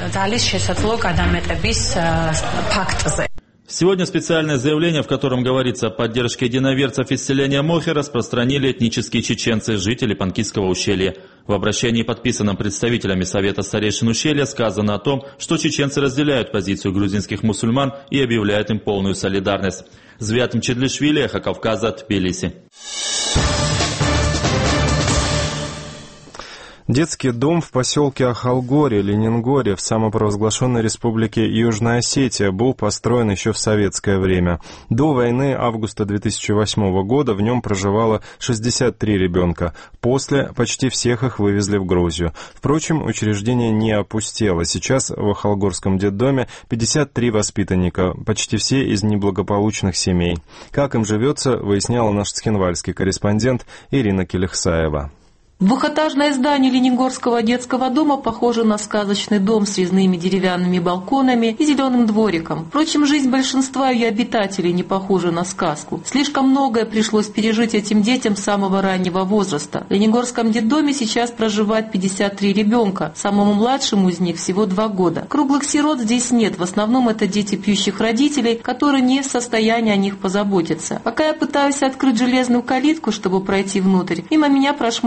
Сегодня специальное заявление, в котором говорится о поддержке единоверцев из селения Мохе, распространили этнические чеченцы, жители Панкисского ущелья. В обращении, подписанном представителями Совета старейшин ущелья, сказано о том, что чеченцы разделяют позицию грузинских мусульман и объявляют им полную солидарность. Звиат Мчедлишвили, Эхо Кавказа, Тбилиси. Детский дом в поселке Ахалгоре, Ленингоре, в самопровозглашенной республике Южная Осетия, был построен еще в советское время. До войны августа 2008 года в нем проживало 63 ребенка. После почти всех их вывезли в Грузию. Впрочем, учреждение не опустело. Сейчас в Ахалгорском детдоме 53 воспитанника, почти все из неблагополучных семей. Как им живется, выясняла наш цхинвальский корреспондент Ирина Келехсаева. Двухэтажное здание Ленингорского детского дома похоже на сказочный дом с резными деревянными балконами и зеленым двориком. Впрочем, жизнь большинства ее обитателей не похожа на сказку. Слишком многое пришлось пережить этим детям с самого раннего возраста. В Ленингорском детдоме сейчас проживает 53 ребенка. Самому младшему из них всего 2 года. Круглых сирот здесь нет. В основном это дети пьющих родителей, которые не в состоянии о них позаботиться. Пока я пытаюсь открыть железную калитку, чтобы пройти внутрь, мимо меня прошмыгивает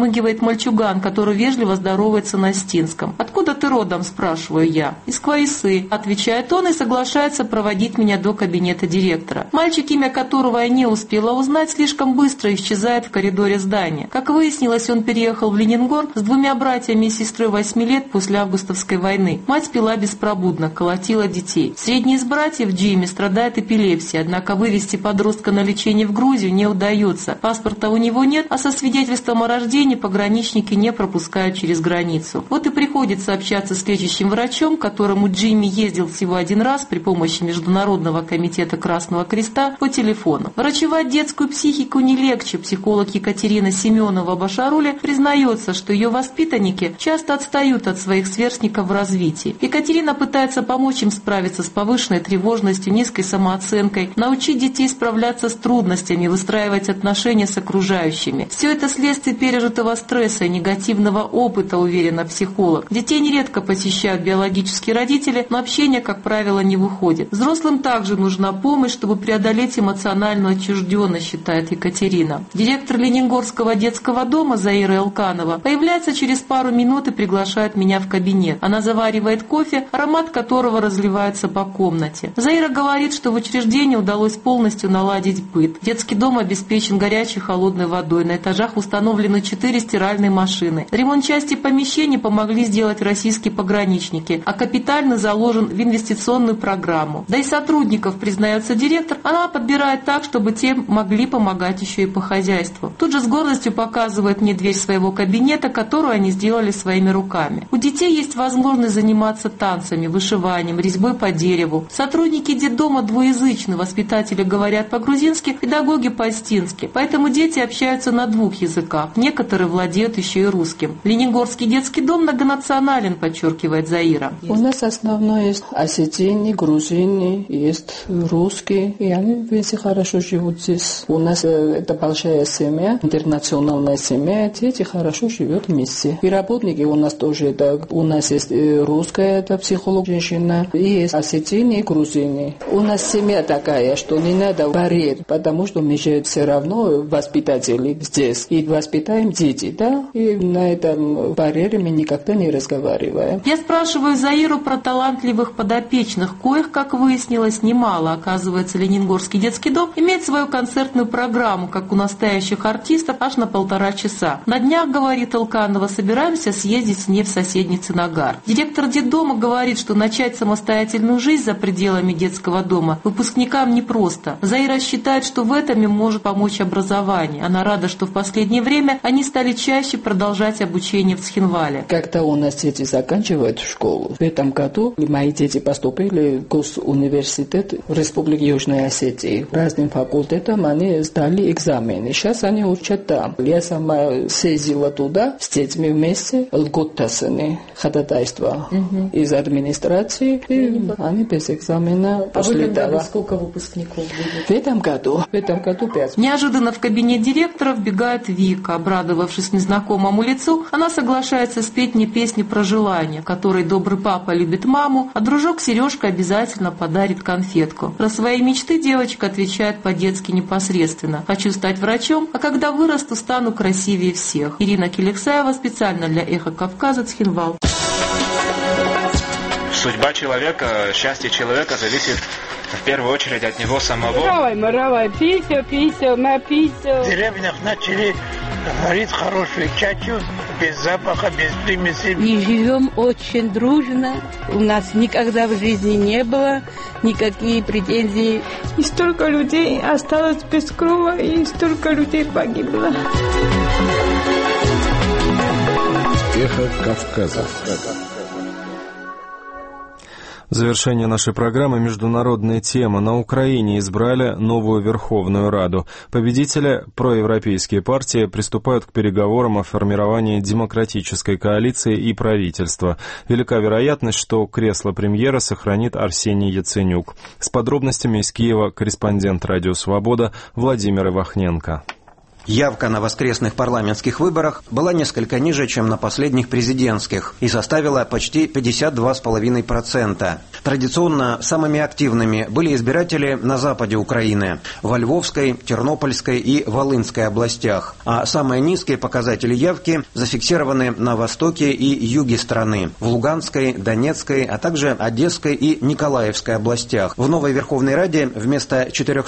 мальчуган, который вежливо здоровается на остинском. «Откуда ты родом?» – спрашиваю я. «Из Квайсы», – отвечает он и соглашается проводить меня до кабинета директора. Мальчик, имя которого я не успела узнать, слишком быстро исчезает в коридоре здания. Как выяснилось, он переехал в Ленингор с 2 братьями и сестрой 8 лет после августовской войны. Мать пила беспробудно, колотила детей. Средний из братьев, Джимми, страдает эпилепсией, однако вывести подростка на лечение в Грузию не удается. Паспорта у него нет, а со свидетельством о рождении пограничники не пропускают через границу. Вот и приходится общаться с лечащим врачом, к которому Джимми ездил всего 1 раз при помощи Международного комитета Красного Креста по телефону. Врачевать детскую психику не легче. Психолог Екатерина Семенова-Башаруля признается, что ее воспитанники часто отстают от своих сверстников в развитии. Екатерина пытается помочь им справиться с повышенной тревожностью, низкой самооценкой, научить детей справляться с трудностями, выстраивать отношения с окружающими. Все это следствие пережитого стресса и негативного опыта, уверена психолог. Детей нередко посещают биологические родители, но общение, как правило, не выходит. Взрослым также нужна помощь, чтобы преодолеть эмоциональную отчужденность, считает Екатерина. Директор Ленингорского детского дома Заира Элканова появляется через пару минут и приглашает меня в кабинет. Она заваривает кофе, аромат которого разливается по комнате. Заира говорит, что в учреждении удалось полностью наладить быт. Детский дом обеспечен горячей холодной водой. На этажах установлены 4 стиральные машины. Ремонт части помещений помогли сделать российские пограничники, а капитально заложен в инвестиционную программу. Да и сотрудников, признается директор, она подбирает так, чтобы те могли помогать еще и по хозяйству. Тут же с гордостью показывает мне дверь своего кабинета, которую они сделали своими руками. У детей есть возможность заниматься танцами, вышиванием, резьбой по дереву. Сотрудники детдома двуязычны, воспитатели говорят по-грузински, педагоги по-остински. Поэтому дети общаются на 2 языках. Некоторые владеют еще и русским. Ленингорский детский дом многонационален, подчеркивает Заира. У нас основное есть осетины, грузины, есть русские, и они везде хорошо живут здесь. У нас это большая семья, интернациональная семья, дети хорошо живут вместе. И работники у нас тоже, это, у нас есть русская, это психолог, женщина, и есть осетины и грузины. У нас семья такая, что не надо барьер, потому что мы же все равно воспитатели здесь. И воспитаем детей, да? И на этом барьере мы никогда не разговариваем. Я спрашиваю Заиру про талантливых подопечных, коих, как выяснилось, немало. Оказывается, Ленингорский детский дом имеет свою концертную программу, как у настоящих артистов, аж на 1,5 часа. На днях, говорит Элканова, собираемся съездить с ней в соседний Цинагар. Директор детдома говорит, что начать самостоятельную жизнь за пределами детского дома выпускникам непросто. Заира считает, что в этом им может помочь образование. Она рада, что в последнее время они стали чаще продолжать обучение в Цхинвале. Когда у нас дети заканчивают школу, в этом году мои дети поступили в госуниверситет Республики Южной Осетии. Разным факультетам они сдали экзамены. Сейчас они учат там. Я сама съездила туда с детьми вместе, льготные ходатайства из администрации, и они без экзамена после того. Сколько выпускников будет? В этом году 5. Неожиданно в кабинет директора вбегает Вика. Обрадовавшись незнакомому лицу, она соглашается спеть мне песню про желание, в которой добрый папа любит маму, а дружок Сережка обязательно подарит конфетку. Про свои мечты девочка отвечает по-детски непосредственно. «Хочу стать врачом, а когда вырасту, стану красивее всех». Ирина Келексаева специально для «Эхо Кавказа», Цхинвал. Судьба человека, счастье человека зависит в первую очередь от него самого. Маравай, писю, на писю. В деревнях начали варить хорошую чачу, без запаха, без примесей. И живем очень дружно. У нас никогда в жизни не было никакие претензий. И столько людей осталось без крова, и столько людей погибло. Эхо Кавказа. В завершение нашей программы международная тема. На Украине избрали новую Верховную Раду. Победители, проевропейские партии, приступают к переговорам о формировании демократической коалиции и правительства. Велика вероятность, что кресло премьера сохранит Арсений Яценюк. С подробностями из Киева корреспондент «Радио Свобода» Владимир Ивахненко. Явка на воскресных парламентских выборах была несколько ниже, чем на последних президентских, и составила почти 52,5%. Традиционно самыми активными были избиратели на западе Украины, во Львовской, Тернопольской и Волынской областях, а самые низкие показатели явки зафиксированы на востоке и юге страны, в Луганской, Донецкой, а также Одесской и Николаевской областях. В новой Верховной Раде вместо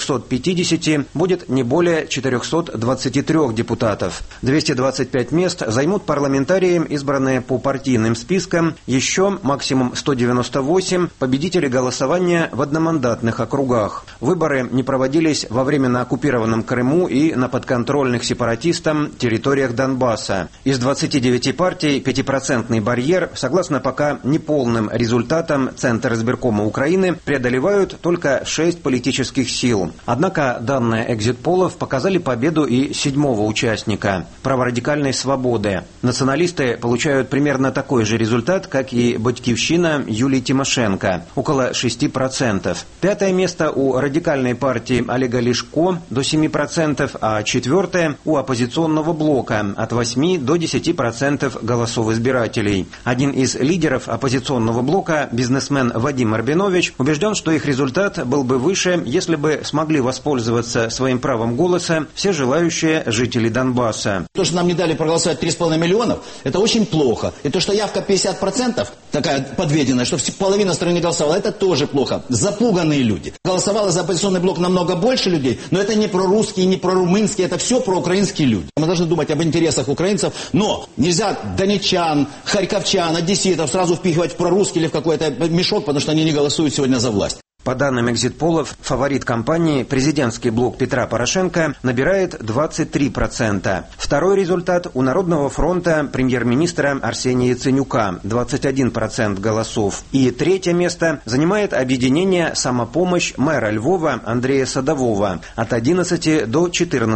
450 будет не более 423 депутатов. 225 мест займут парламентарии, избранные по партийным спискам, еще максимум 198 победители голосования в одномандатных округах. Выборы не проводились во временно оккупированном Крыму и на подконтрольных сепаратистам территориях Донбасса. Из 29 партий 5% барьер, согласно пока неполным результатам Центра избиркома Украины, преодолевают только 6 политических сил. Однако данные экзит-полов показали победу и седьмого участника – праворадикальной «Свободы». Националисты получают примерно такой же результат, как и «Батькивщина» Юлии Тимошенко – около 6%. Пятое место у радикальной партии Олега Ляшко до 7%, а четвертое у оппозиционного блока от 8 до 10% голосов избирателей. Один из лидеров оппозиционного блока, бизнесмен Вадим Арбинович, убежден, что их результат был бы выше, если бы смогли воспользоваться своим правом голоса все желающие жители Донбасса. То, что нам не дали проголосовать 3,5 миллионов, это очень плохо. И то, что явка 50%, такая подведенная, что половина страны не голосовала, это тоже плохо. Запуганные люди. Голосовало за оппозиционный блок намного больше людей, но это не прорусские, не прорумынские, это все проукраинские люди. Мы должны думать об интересах украинцев, но нельзя донечан, харьковчан, одесситов сразу впихивать в прорусский или в какой-то мешок, потому что они не голосуют сегодня за власть. По данным экзит-полов, фаворит кампании, президентский блок Петра Порошенко, набирает 23%. Второй результат у Народного фронта премьер-министра Арсения Яценюка – 21% голосов. И третье место занимает объединение «Самопомощь» мэра Львова Андрея Садового – от 11 до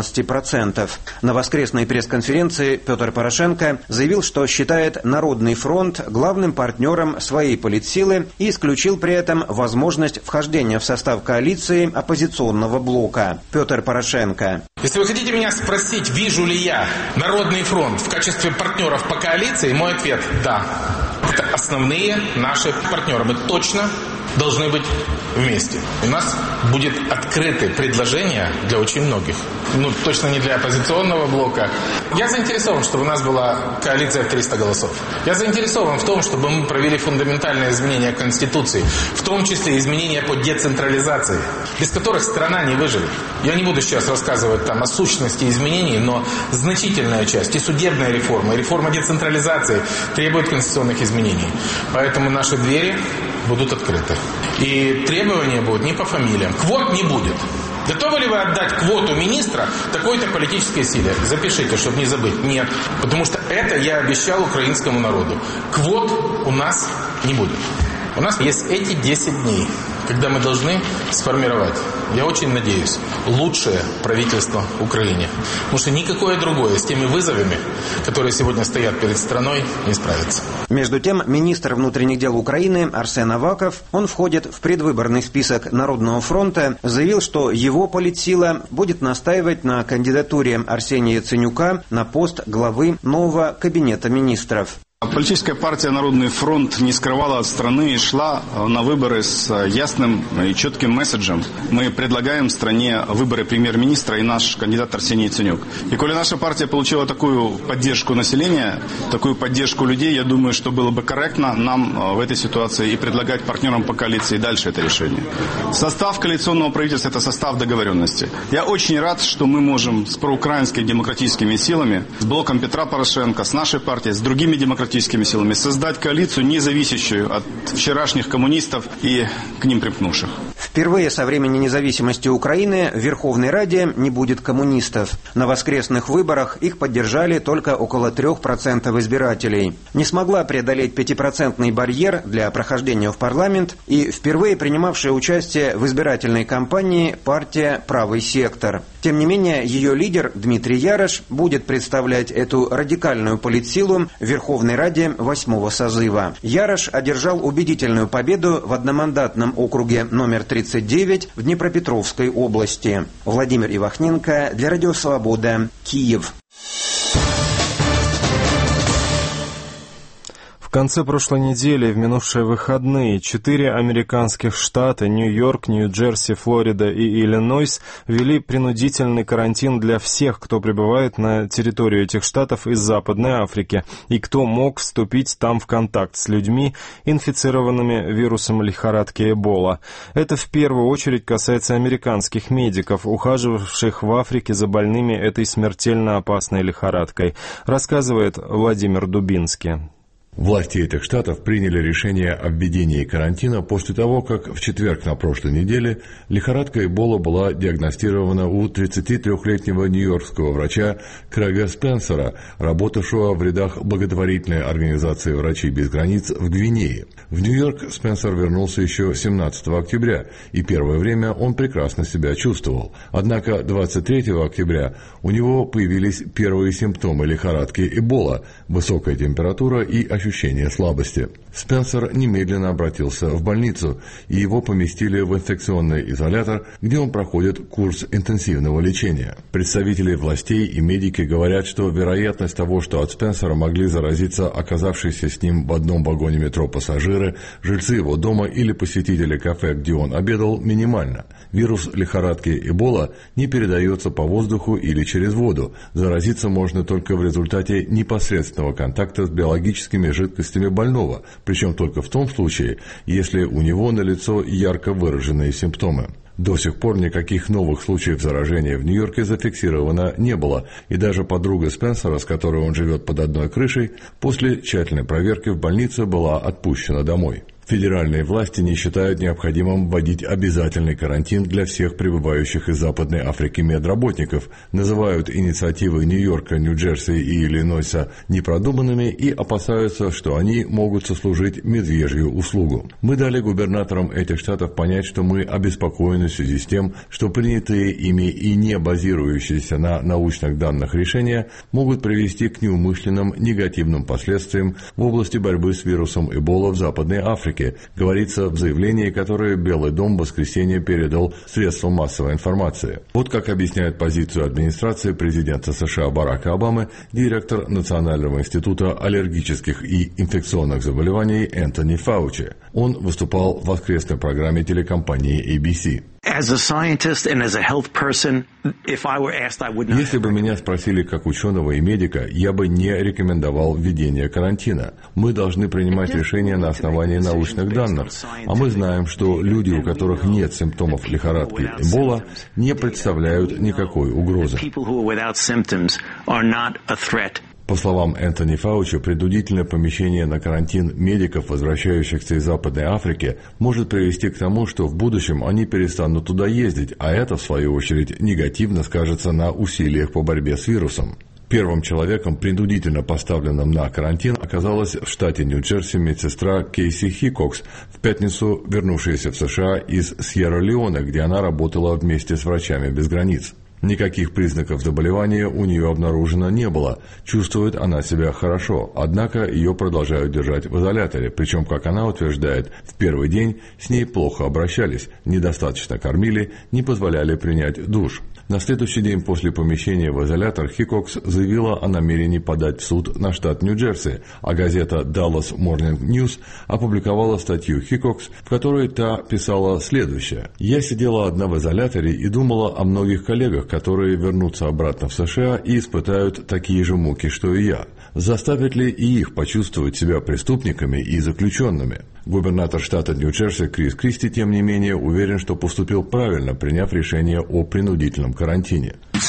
14%. На воскресной пресс-конференции Петр Порошенко заявил, что считает Народный фронт главным партнером своей политсилы и исключил при этом возможность вхождения в состав коалиции оппозиционного блока. Петр Порошенко. Если вы хотите меня спросить, вижу ли я Народный фронт в качестве партнеров по коалиции, мой ответ – да. Это основные наши партнеры. Мы точно должны быть вместе. У нас будет открыты предложения для очень многих. Точно не для оппозиционного блока. Я заинтересован, чтобы у нас была коалиция в 300 голосов. Я заинтересован в том, чтобы мы провели фундаментальные изменения Конституции, в том числе изменения по децентрализации, без которых страна не выживет. Я не буду сейчас рассказывать там о сущности изменений, но значительная часть, и судебная реформа, и реформа децентрализации требует конституционных изменений. Поэтому наши двери будут открыты. И требования будут не по фамилиям. Квот не будет. Готовы ли вы отдать квоту министра такой-то политической силе? Запишите, чтобы не забыть. Нет. Потому что это я обещал украинскому народу. Квот у нас не будет. У нас есть эти 10 дней, когда мы должны сформировать, я очень надеюсь, лучшее правительство Украине. Потому что никакое другое с теми вызовами, которые сегодня стоят перед страной, не справится. Между тем, министр внутренних дел Украины Арсен Аваков, он входит в предвыборный список Народного фронта, заявил, что его политсила будет настаивать на кандидатуре Арсения Яценюка на пост главы нового кабинета министров. Политическая партия «Народный фронт» не скрывала от страны и шла на выборы с ясным и четким месседжем. Мы предлагаем стране выборы премьер-министра и наш кандидат Арсений Яценюк. И коли наша партия получила такую поддержку населения, такую поддержку людей, я думаю, что было бы корректно нам в этой ситуации и предлагать партнерам по коалиции дальше это решение. Состав коалиционного правительства – это состав договоренности. Я очень рад, что мы можем с проукраинскими демократическими силами, с блоком Петра Порошенко, с нашей партией, с другими демократическими силами создать коалицию, не зависящую от вчерашних коммунистов и к ним примкнувших. Впервые со времени независимости Украины в Верховной Раде не будет коммунистов. На воскресных выборах их поддержали только около 3% избирателей. Не смогла преодолеть 5% барьер для прохождения в парламент и впервые принимавшая участие в избирательной кампании партия «Правый сектор». Тем не менее, ее лидер Дмитрий Ярош будет представлять эту радикальную политсилу в Верховной Раде 8-го созыва. Ярош одержал убедительную победу в одномандатном округе номер 39 в Днепропетровской области. Владимир Ивахненко для Радио Свобода, Киев. В конце прошлой недели, в минувшие выходные, 4 американских штата – Нью-Йорк, Нью-Джерси, Флорида и Иллинойс – ввели принудительный карантин для всех, кто прибывает на территорию этих штатов из Западной Африки и кто мог вступить там в контакт с людьми, инфицированными вирусом лихорадки Эбола. Это в первую очередь касается американских медиков, ухаживавших в Африке за больными этой смертельно опасной лихорадкой, рассказывает Владимир Дубинский. Власти этих штатов приняли решение о введении карантина после того, как в четверг на прошлой неделе лихорадка Эбола была диагностирована у 33-летнего нью-йоркского врача Крэга Спенсера, работавшего в рядах благотворительной организации «Врачи без границ» в Гвинее. В Нью-Йорк Спенсер вернулся еще 17 октября, и первое время он прекрасно себя чувствовал. Однако 23 октября у него появились первые симптомы лихорадки Эбола – высокая температура и ощущение слабости. Спенсер немедленно обратился в больницу, и его поместили в инфекционный изолятор, где он проходит курс интенсивного лечения. Представители властей и медики говорят, что вероятность того, что от Спенсера могли заразиться оказавшиеся с ним в одном вагоне метро пассажиры, жильцы его дома или посетители кафе, где он обедал, минимальна. Вирус лихорадки Эбола не передается по воздуху или через воду. Заразиться можно только в результате непосредственного контакта с биологическими жидкостями больного, причем только в том случае, если у него налицо ярко выраженные симптомы. До сих пор никаких новых случаев заражения в Нью-Йорке зафиксировано не было, и даже подруга Спенсера, с которой он живет под одной крышей, после тщательной проверки в больнице была отпущена домой. Федеральные власти не считают необходимым вводить обязательный карантин для всех прибывающих из Западной Африки медработников, называют инициативы Нью-Йорка, Нью-Джерси и Иллинойса непродуманными и опасаются, что они могут сослужить медвежью услугу. Мы дали губернаторам этих штатов понять, что мы обеспокоены в связи с тем, что принятые ими и не базирующиеся на научных данных решения могут привести к неумышленным негативным последствиям в области борьбы с вирусом Эбола в Западной Африке, говорится в заявлении, которое Белый дом в воскресенье передал средствам массовой информации. Вот как объясняет позицию администрации президента США Барака Обамы директор Национального института аллергических и инфекционных заболеваний Энтони Фаучи. Он выступал в воскресной программе телекомпании ABC. Если бы меня спросили как ученого и медика, я бы не рекомендовал введение карантина. Мы должны принимать решения на основании научных данных, а мы знаем, что люди, у которых нет симптомов лихорадки Эбола, не представляют никакой угрозы. По словам Энтони Фаучи, принудительное помещение на карантин медиков, возвращающихся из Западной Африки, может привести к тому, что в будущем они перестанут туда ездить, а это, в свою очередь, негативно скажется на усилиях по борьбе с вирусом. Первым человеком, принудительно поставленным на карантин, оказалась в штате Нью-Джерси медсестра Кейси Хикокс, в пятницу вернувшаяся в США из Сьерра-Леоне, где она работала вместе с врачами без границ. Никаких признаков заболевания у нее обнаружено не было. Чувствует она себя хорошо, однако ее продолжают держать в изоляторе. Причем, как она утверждает, в первый день с ней плохо обращались, недостаточно кормили, не позволяли принять душ. На следующий день после помещения в изолятор Хикокс заявила о намерении подать в суд на штат Нью-Джерси, а газета Dallas Morning News опубликовала статью Хикокс, в которой та писала следующее. «Я сидела одна в изоляторе и думала о многих коллегах, которые вернутся обратно в США и испытают такие же муки, что и я. Заставят ли и их почувствовать себя преступниками и заключенными?» Губернатор штата Нью-Джерси Крис Кристи, тем не менее, уверен, что поступил правильно, приняв решение о принудительном карантине. Я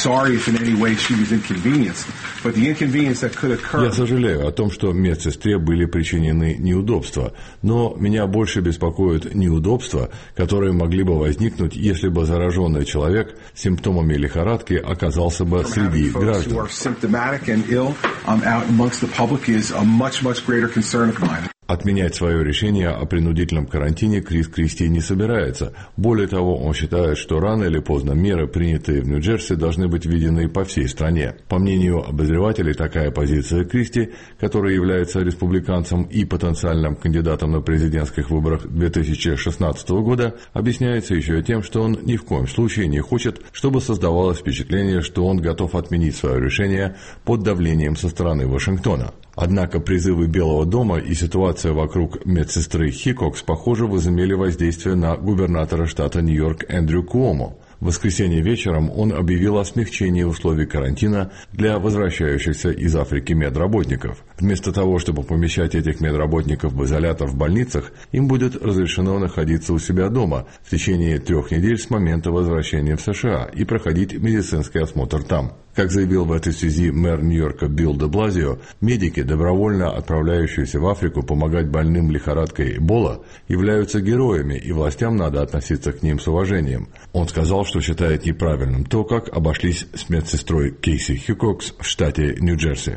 сожалею о том, что медсестре были причинены неудобства, но меня больше беспокоят неудобства, которые могли бы возникнуть, если бы зараженный человек с симптомами лихорадки оказался бы среди граждан. Отменять свое решение о принудительном карантине Крис Кристи не собирается. Более того, он считает, что рано или поздно меры, принятые в Нью-Джерси, должны быть введены по всей стране. По мнению обозревателей, такая позиция Кристи, который является республиканцем и потенциальным кандидатом на президентских выборах 2016 года, объясняется еще и тем, что он ни в коем случае не хочет, чтобы создавалось впечатление, что он готов отменить свое решение под давлением со стороны Вашингтона. Однако призывы Белого дома и ситуация вокруг медсестры Хикокс, похоже, возымели воздействие на губернатора штата Нью-Йорк Эндрю Куомо. В воскресенье вечером он объявил о смягчении условий карантина для возвращающихся из Африки медработников. Вместо того, чтобы помещать этих медработников в изолятор в больницах, им будет разрешено находиться у себя дома в течение 3 недель с момента возвращения в США и проходить медицинский осмотр там. Как заявил в этой связи мэр Нью-Йорка Билл де Блазио, медики, добровольно отправляющиеся в Африку помогать больным лихорадкой Эбола, являются героями, и властям надо относиться к ним с уважением. Он сказал, что считает неправильным то, как обошлись с медсестрой Кейси Хикокс в штате Нью-Джерси.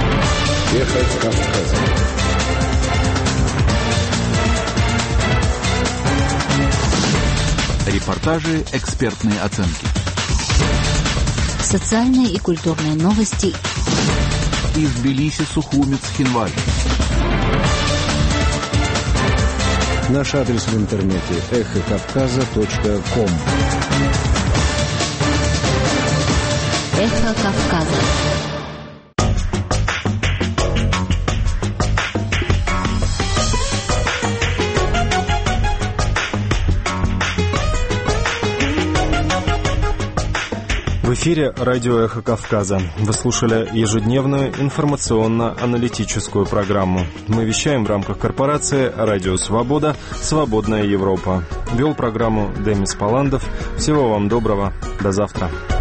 Репортажи, экспертные оценки. Социальные и культурные новости. Из Тбилиси, Сухумец, Хинваль. Наш адрес в интернете эхокавказа.ком. Эхо Кавказа. В эфире радио «Эхо Кавказа». Вы слушали ежедневную информационно-аналитическую программу. Мы вещаем в рамках корпорации «Радио Свобода. Свободная Европа». Вел программу Демис Паландов. Всего вам доброго. До завтра.